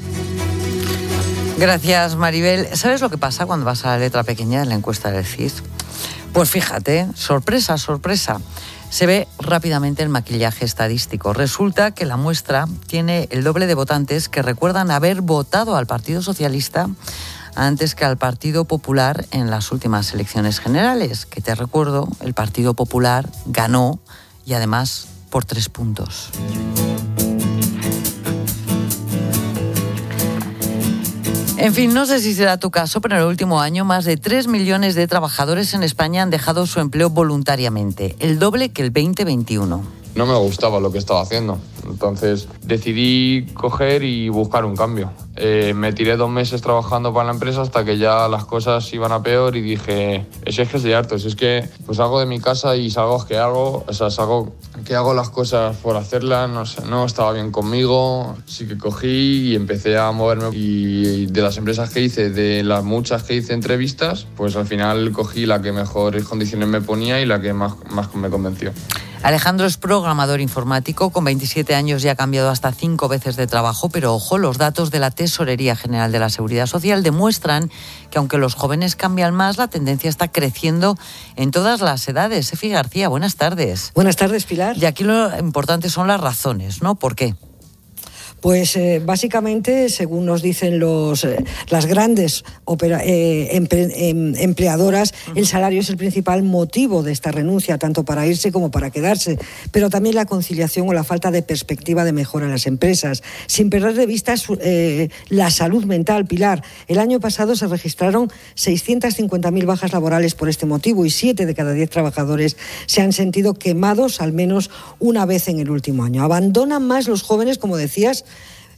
Gracias, Maribel. ¿Sabes lo que pasa cuando vas a la letra pequeña de la encuesta del CIS? Pues fíjate, sorpresa, sorpresa. Se ve rápidamente el maquillaje estadístico. Resulta que la muestra tiene el doble de votantes que recuerdan haber votado al Partido Socialista antes que al Partido Popular en las últimas elecciones generales, que te recuerdo, el Partido Popular ganó y además por 3 puntos. En fin, no sé si será tu caso, pero en el último año más de 3 millones de trabajadores en España han dejado su empleo voluntariamente, el doble que el 2021. No me gustaba lo que estaba haciendo, entonces decidí coger y buscar un cambio. Me tiré 2 meses trabajando para la empresa hasta que ya las cosas iban a peor y dije, es que estoy harto, es que pues salgo de mi casa y salgo que hago las cosas por hacerlas, no sé, no estaba bien conmigo, así que cogí y empecé a moverme y de las empresas que hice, de las muchas que hice entrevistas, pues al final cogí la que mejores condiciones me ponía y la que más me convenció. Alejandro es programador informático, con 27 años ya ha cambiado hasta 5 veces de trabajo, pero ojo, los datos de la Tesorería General de la Seguridad Social demuestran que aunque los jóvenes cambian más, la tendencia está creciendo en todas las edades. Efi García, buenas tardes. Buenas tardes, Pilar. Y aquí lo importante son las razones, ¿no? ¿Por qué? Pues básicamente, según nos dicen las grandes empleadoras, el salario es el principal motivo de esta renuncia, tanto para irse como para quedarse, pero también la conciliación o la falta de perspectiva de mejora en las empresas, sin perder de vista la salud mental, Pilar. El año pasado se registraron 650.000 bajas laborales por este motivo y 7 de cada 10 trabajadores se han sentido quemados al menos una vez en el último año. Abandonan más los jóvenes, como decías,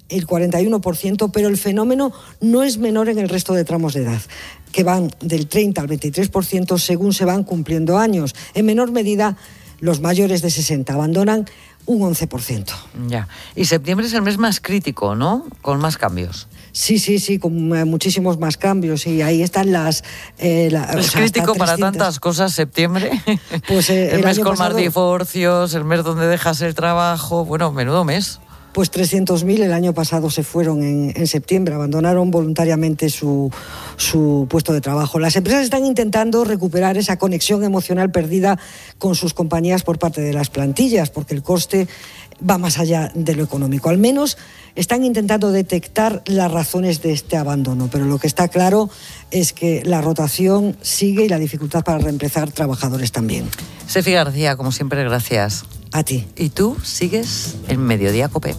el 41%, pero el fenómeno no es menor en el resto de tramos de edad, que van del 30 al 23% según se van cumpliendo años. En menor medida, los mayores de 60 abandonan un 11%. Ya. Y septiembre es el mes más crítico, ¿no? Con más cambios. Sí, con muchísimos más cambios, y ahí están las... es crítico para tantas cosas septiembre. Pues, el mes con más divorcios, el mes donde dejas el trabajo, bueno, menudo mes. Pues 300.000 el año pasado se fueron en septiembre, abandonaron voluntariamente su puesto de trabajo. Las empresas están intentando recuperar esa conexión emocional perdida con sus compañías por parte de las plantillas, porque el coste va más allá de lo económico. Al menos están intentando detectar las razones de este abandono, pero lo que está claro es que la rotación sigue y la dificultad para reemplazar trabajadores también. Sefi García, como siempre, gracias. A ti. Y tú sigues en Mediodía COPE.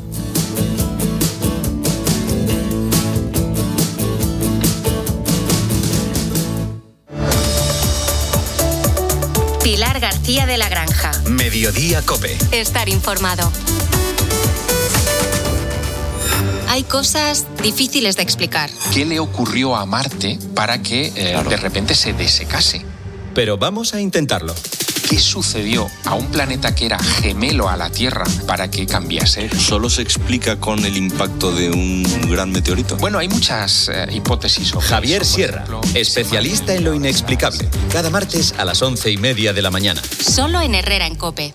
Pilar García de la Granja. Mediodía COPE. Estar informado. Hay cosas difíciles de explicar. ¿Qué le ocurrió a Marte para que de repente se desecase? Pero vamos a intentarlo. ¿Qué sucedió a un planeta que era gemelo a la Tierra para que cambiase? ¿Solo se explica con el impacto de un gran meteorito? Bueno, hay muchas hipótesis sobre Javier eso, Sierra, ejemplo, especialista en lo inexplicable. Cada martes a las 11:30 de la mañana. Solo en Herrera en COPE.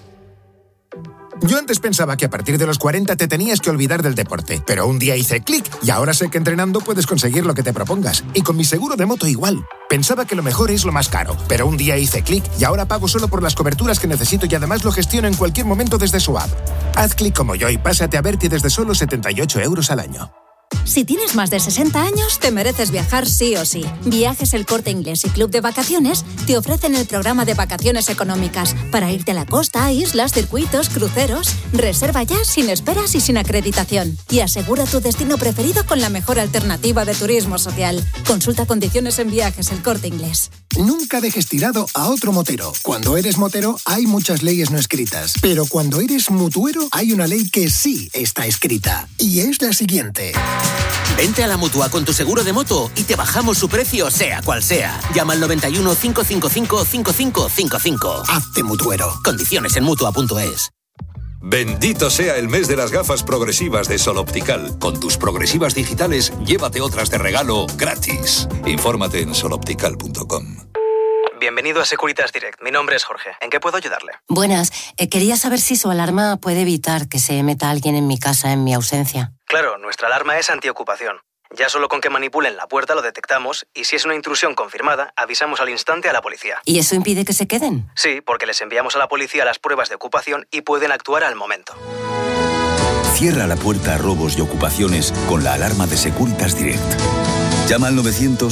Yo antes pensaba que a partir de los 40 te tenías que olvidar del deporte, pero un día hice clic y ahora sé que entrenando puedes conseguir lo que te propongas. Y con mi seguro de moto igual. Pensaba que lo mejor es lo más caro, pero un día hice clic y ahora pago solo por las coberturas que necesito y además lo gestiono en cualquier momento desde su app. Haz clic como yo y pásate a Berti desde solo 78 euros al año. Si tienes más de 60 años, te mereces viajar sí o sí. Viajes El Corte Inglés y Club de Vacaciones te ofrecen el programa de vacaciones económicas para irte a la costa, islas, circuitos, cruceros. Reserva ya sin esperas y sin acreditación. Y asegura tu destino preferido con la mejor alternativa de turismo social. Consulta condiciones en Viajes El Corte Inglés. Nunca dejes tirado a otro motero. Cuando eres motero hay muchas leyes no escritas, pero cuando eres mutuero hay una ley que sí está escrita. Y es la siguiente. Vente a la Mutua con tu seguro de moto y te bajamos su precio sea cual sea. Llama al 91 555 5555. Hazte mutuero. Condiciones en Mutua.es. Bendito sea el mes de las gafas progresivas de Sol Optical. Con tus progresivas digitales, llévate otras de regalo gratis. Infórmate en soloptical.com. Bienvenido a Securitas Direct. Mi nombre es Jorge. ¿En qué puedo ayudarle? Buenas. Quería saber si su alarma puede evitar que se meta alguien en mi casa en mi ausencia. Claro, nuestra alarma es antiocupación. Ya solo con que manipulen la puerta lo detectamos y si es una intrusión confirmada, avisamos al instante a la policía. ¿Y eso impide que se queden? Sí, porque les enviamos a la policía las pruebas de ocupación y pueden actuar al momento. Cierra la puerta a robos y ocupaciones con la alarma de Securitas Direct. Llama al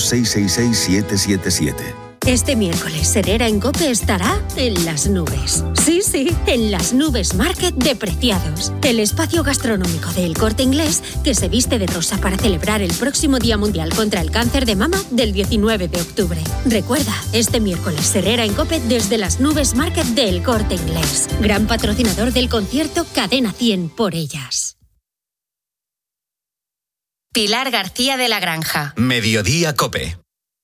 900-666-777. Este miércoles, Herrera en COPE estará en las nubes. Sí, en las nubes Market de Preciados. El espacio gastronómico de El Corte Inglés que se viste de rosa para celebrar el próximo Día Mundial contra el Cáncer de Mama del 19 de octubre. Recuerda, este miércoles, Herrera en COPE desde las nubes Market de El Corte Inglés. Gran patrocinador del concierto Cadena 100 por ellas. Pilar García de la Granja. Mediodía COPE.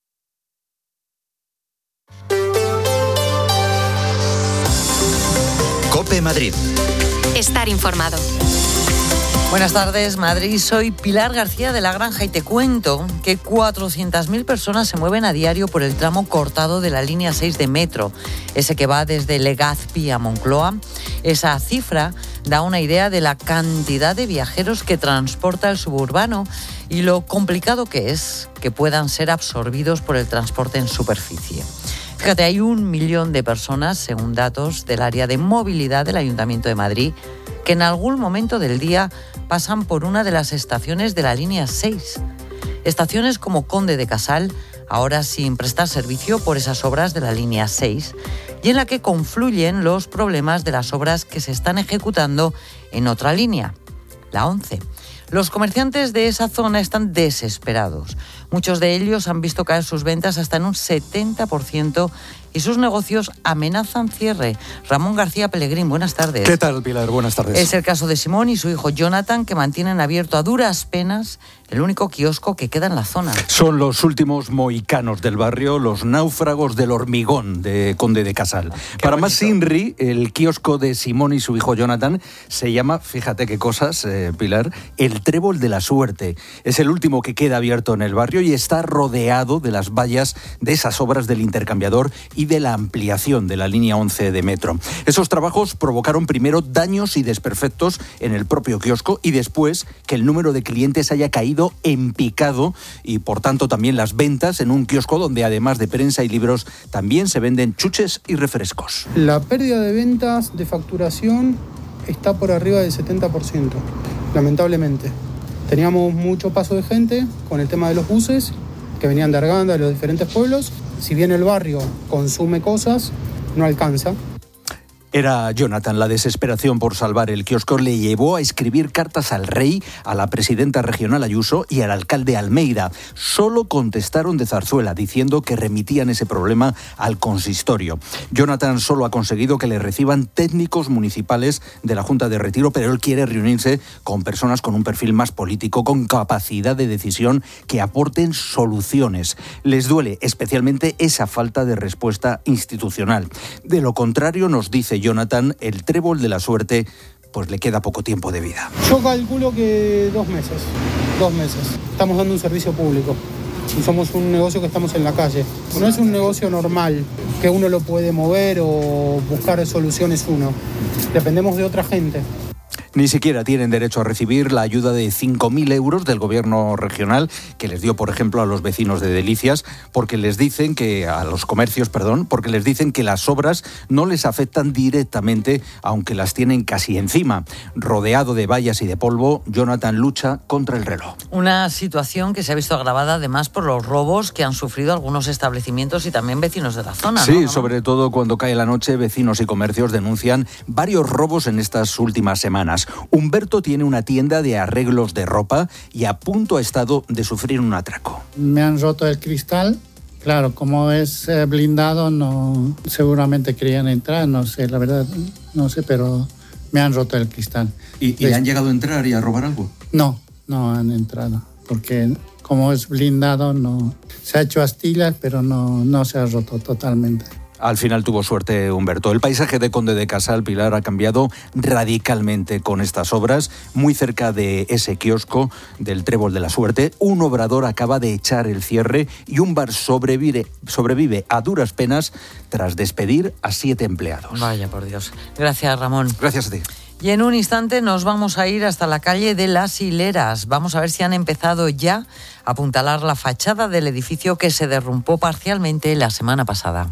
COPE Madrid. Estar informado. Buenas tardes, Madrid. Soy Pilar García de la Granja y te cuento que 400.000 personas se mueven a diario por el tramo cortado de la línea 6 de metro, ese que va desde Legazpi a Moncloa. Esa cifra da una idea de la cantidad de viajeros que transporta el suburbano y lo complicado que es que puedan ser absorbidos por el transporte en superficie. Fíjate, hay 1 millón de personas, según datos del área de movilidad del Ayuntamiento de Madrid, que en algún momento del día pasan por una de las estaciones de la línea 6. Estaciones como Conde de Casal, ahora sin prestar servicio por esas obras de la línea 6, y en la que confluyen los problemas de las obras que se están ejecutando en otra línea, la 11. Los comerciantes de esa zona están desesperados. Muchos de ellos han visto caer sus ventas hasta en un 70% y sus negocios amenazan cierre. Ramón García Pellegrín, buenas tardes. ¿Qué tal, Pilar? Buenas tardes. Es el caso de Simón y su hijo Jonathan, que mantienen abierto a duras penas el único kiosco que queda en la zona. Son los últimos mohicanos del barrio, los náufragos del hormigón de Conde de Casal. Para más Inri, el kiosco de Simón y su hijo Jonathan se llama, fíjate qué cosas, Pilar, el Trébol de la Suerte. Es el último que queda abierto en el barrio y está rodeado de las vallas de esas obras del intercambiador y de la ampliación de la línea 11 de metro. Esos trabajos provocaron primero daños y desperfectos en el propio kiosco y después que el número de clientes haya caído en picado y por tanto también las ventas en un kiosco donde además de prensa y libros también se venden chuches y refrescos. La pérdida de ventas, de facturación, está por arriba del 70%, lamentablemente. Teníamos mucho paso de gente con el tema de los buses que venían de Arganda, de los diferentes pueblos. Si bien el barrio consume cosas, no alcanza. Era Jonathan. La desesperación por salvar el kiosco le llevó a escribir cartas al rey, a la presidenta regional Ayuso y al alcalde Almeida. Solo contestaron de Zarzuela, diciendo que remitían ese problema al consistorio. Jonathan solo ha conseguido que le reciban técnicos municipales de la Junta de Retiro, pero él quiere reunirse con personas con un perfil más político, con capacidad de decisión, que aporten soluciones. Les duele especialmente esa falta de respuesta institucional. De lo contrario, nos dice Jonathan, el Trébol de la Suerte pues le queda poco tiempo de vida. Yo calculo que 2 meses. Estamos dando un servicio público y somos un negocio que estamos en la calle. No es un negocio normal que uno lo puede mover o buscar soluciones uno. Dependemos de otra gente. Ni siquiera tienen derecho a recibir la ayuda de 5.000 euros del gobierno regional que les dio, por ejemplo, a los vecinos de Delicias, porque les dicen que porque les dicen que las obras no les afectan directamente, aunque las tienen casi encima. Rodeado de vallas y de polvo, Jonathan lucha contra el reloj. Una situación que se ha visto agravada además por los robos que han sufrido algunos establecimientos y también vecinos de la zona. Sí, ¿no? Sobre todo cuando cae la noche, vecinos y comercios denuncian varios robos en estas últimas semanas. Humberto tiene una tienda de arreglos de ropa y a punto ha estado de sufrir un atraco. Me han roto el cristal. Claro, como es blindado, no, seguramente querían entrar, no sé, la verdad, no sé, pero me han roto el cristal. ¿Y han llegado a entrar y a robar algo? No han entrado, porque como es blindado, no, se ha hecho astillas, pero no se ha roto totalmente. Al final tuvo suerte Humberto. El paisaje de Conde de Casal, Pilar, ha cambiado radicalmente con estas obras. Muy cerca de ese kiosco del Trébol de la Suerte, un obrador acaba de echar el cierre y un bar sobrevive a duras penas tras despedir a 7 empleados. Vaya por Dios. Gracias, Ramón. Gracias a ti. Y en un instante nos vamos a ir hasta la calle de Las Hileras. Vamos a ver si han empezado ya a apuntalar la fachada del edificio que se derrumbó parcialmente la semana pasada.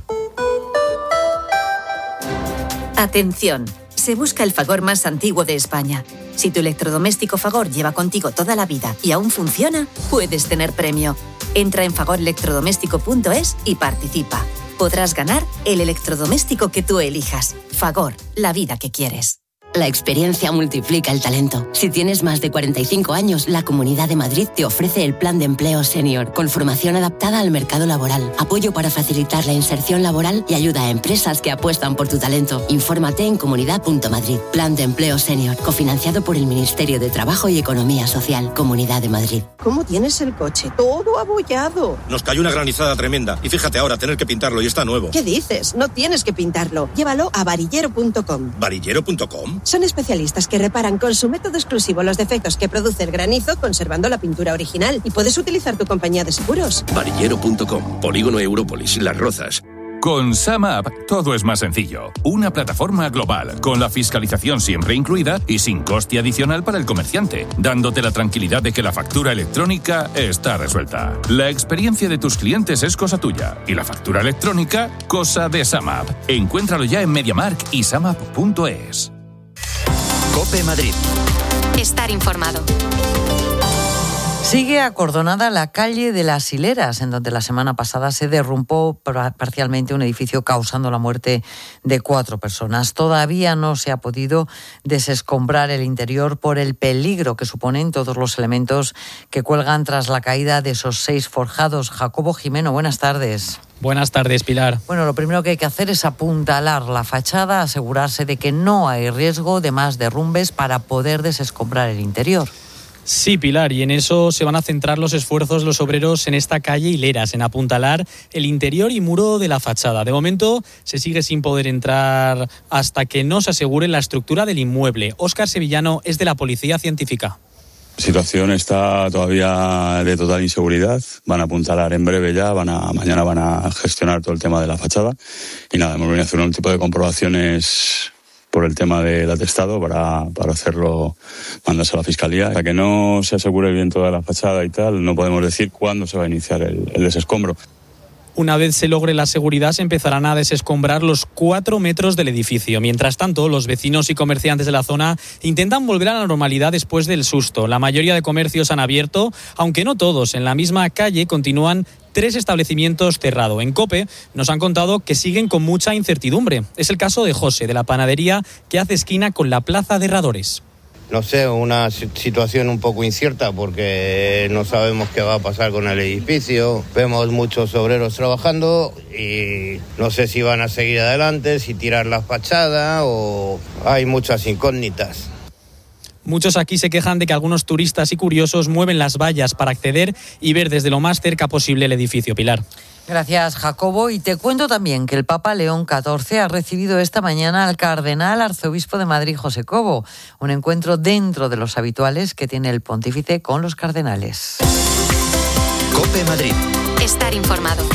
Atención, se busca el Fagor más antiguo de España. Si tu electrodoméstico Fagor lleva contigo toda la vida y aún funciona, puedes tener premio. Entra en fagorelectrodoméstico.es y participa. Podrás ganar el electrodoméstico que tú elijas. Fagor, la vida que quieres. La experiencia multiplica el talento. Si tienes más de 45 años, la Comunidad de Madrid te ofrece el Plan de Empleo Senior, con formación adaptada al mercado laboral, apoyo para facilitar la inserción laboral y ayuda a empresas que apuestan por tu talento. Infórmate en comunidad.madrid. Plan de Empleo Senior, cofinanciado por el Ministerio de Trabajo y Economía Social, Comunidad de Madrid. ¿Cómo tienes el coche? Todo abollado. Nos cayó una granizada tremenda y fíjate ahora tener que pintarlo y está nuevo. ¿Qué dices? No tienes que pintarlo. Llévalo a varillero.com. ¿Varillero.com? Son especialistas que reparan con su método exclusivo los defectos que produce el granizo, conservando la pintura original. Y puedes utilizar tu compañía de seguros. Varillero.com, Polígono Európolis, Las Rozas. Con SumUp todo es más sencillo. Una plataforma global, con la fiscalización siempre incluida y sin coste adicional para el comerciante, dándote la tranquilidad de que la factura electrónica está resuelta. La experiencia de tus clientes es cosa tuya y la factura electrónica, cosa de SumUp. Encuéntralo ya en MediaMarkt y SumUp.es. COPE Madrid. Estar informado. Sigue acordonada la calle de las Hileras, en donde la semana pasada se derrumbó parcialmente un edificio causando la muerte de 4 personas. Todavía no se ha podido desescombrar el interior por el peligro que suponen todos los elementos que cuelgan tras la caída de esos 6 forjados. Jacobo Jimeno, buenas tardes. Buenas tardes, Pilar. Bueno, lo primero que hay que hacer es apuntalar la fachada, asegurarse de que no hay riesgo de más derrumbes para poder desescombrar el interior. Sí, Pilar, y en eso se van a centrar los esfuerzos de los obreros en esta calle Hileras, en apuntalar el interior y muro de la fachada. De momento se sigue sin poder entrar hasta que no se asegure la estructura del inmueble. Óscar Sevillano es de la Policía Científica. La situación está todavía de total inseguridad. Van a apuntalar en breve ya, mañana van a gestionar todo el tema de la fachada. Y nada, hemos venido a hacer un tipo de comprobaciones por el tema del atestado para hacerlo, mandarse a la Fiscalía. Hasta que no se asegure bien toda la fachada y tal, no podemos decir cuándo se va a iniciar el desescombro. Una vez se logre la seguridad, se empezarán a desescombrar los 4 metros del edificio. Mientras tanto, los vecinos y comerciantes de la zona intentan volver a la normalidad después del susto. La mayoría de comercios han abierto, aunque no todos. En la misma calle continúan 3 establecimientos cerrados. En COPE nos han contado que siguen con mucha incertidumbre. Es el caso de José, de la panadería que hace esquina con la Plaza de Herradores. No sé, una situación un poco incierta porque no sabemos qué va a pasar con el edificio. Vemos muchos obreros trabajando y no sé si van a seguir adelante, si tirar la fachada o hay muchas incógnitas. Muchos aquí se quejan de que algunos turistas y curiosos mueven las vallas para acceder y ver desde lo más cerca posible el edificio. Pilar. Gracias, Jacobo. Y te cuento también que el Papa León XIV ha recibido esta mañana al cardenal arzobispo de Madrid, José Cobo, un encuentro dentro de los habituales que tiene el pontífice con los cardenales. COPE Madrid. Estar informado.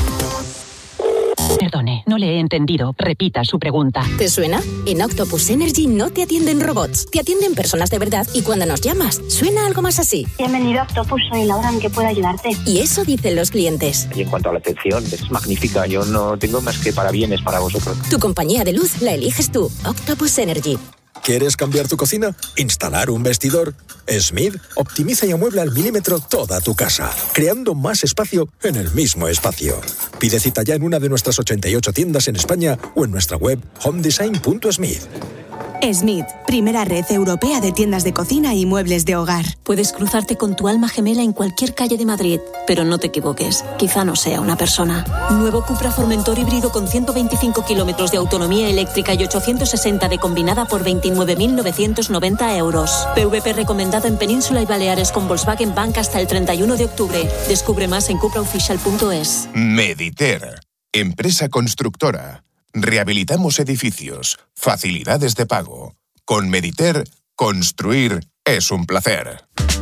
Perdone, no le he entendido. Repita su pregunta. ¿Te suena? En Octopus Energy no te atienden robots, te atienden personas de verdad y cuando nos llamas, suena algo más así. Bienvenido a Octopus, soy Laura, ¿en qué puedo ayudarte? Y eso dicen los clientes. Y en cuanto a la atención, es magnífica. Yo no tengo más que parabienes para vosotros. Tu compañía de luz la eliges tú. Octopus Energy. ¿Quieres cambiar tu cocina? ¿Instalar un vestidor? Smith optimiza y amuebla al milímetro toda tu casa, creando más espacio en el mismo espacio. Pide cita ya en una de nuestras 88 tiendas en España o en nuestra web homedesign.smith. Smith, primera red europea de tiendas de cocina y muebles de hogar. Puedes cruzarte con tu alma gemela en cualquier calle de Madrid, pero no te equivoques, quizá no sea una persona. Nuevo Cupra Formentor híbrido con 125 kilómetros de autonomía eléctrica y 860 de combinada por 29.990 euros. PVP recomendado en Península y Baleares con Volkswagen Bank hasta el 31 de octubre. Descubre más en cupraofficial.es. Mediter, empresa constructora. Rehabilitamos edificios, facilidades de pago. Con Mediter, construir es un placer.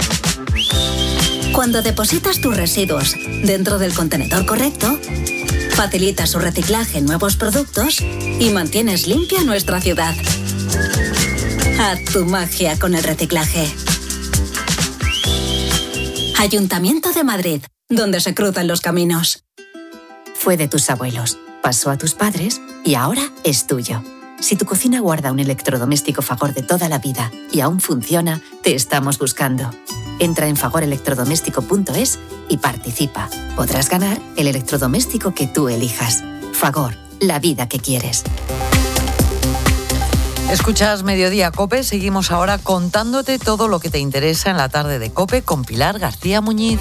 Cuando depositas tus residuos dentro del contenedor correcto, facilitas su reciclaje en nuevos productos y mantienes limpia nuestra ciudad. Haz tu magia con el reciclaje. Ayuntamiento de Madrid, donde se cruzan los caminos. Fue de tus abuelos, pasó a tus padres y ahora es tuyo. Si tu cocina guarda un electrodoméstico Fagor de toda la vida y aún funciona, te estamos buscando. Entra en fagorelectrodoméstico.es y participa. Podrás ganar el electrodoméstico que tú elijas. Fagor, la vida que quieres. Escuchas Mediodía COPE, seguimos ahora contándote todo lo que te interesa en la tarde de COPE con Pilar García Muñiz.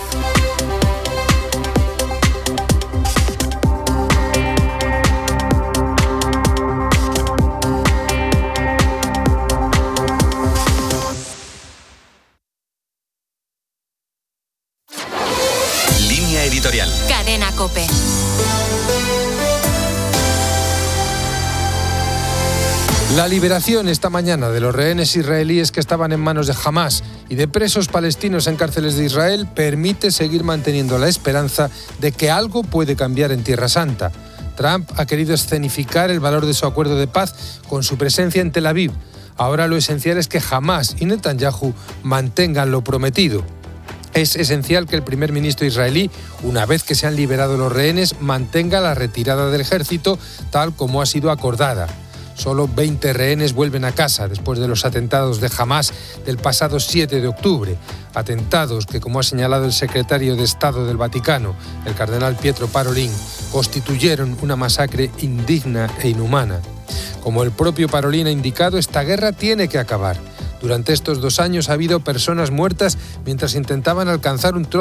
Editorial. Cadena COPE. La liberación esta mañana de los rehenes israelíes que estaban en manos de Hamás y de presos palestinos en cárceles de Israel permite seguir manteniendo la esperanza de que algo puede cambiar en Tierra Santa. Trump ha querido escenificar el valor de su acuerdo de paz con su presencia en Tel Aviv. Ahora lo esencial es que Hamás y Netanyahu mantengan lo prometido. Es esencial que el primer ministro israelí, una vez que se han liberado los rehenes, mantenga la retirada del ejército tal como ha sido acordada. Solo 20 rehenes vuelven a casa después de los atentados de Hamás del pasado 7 de octubre. Atentados que, como ha señalado el secretario de Estado del Vaticano, el cardenal Pietro Parolin, constituyeron una masacre indigna e inhumana. Como el propio Parolin ha indicado, esta guerra tiene que acabar. Durante estos 2 años ha habido personas muertas mientras intentaban alcanzar un trozo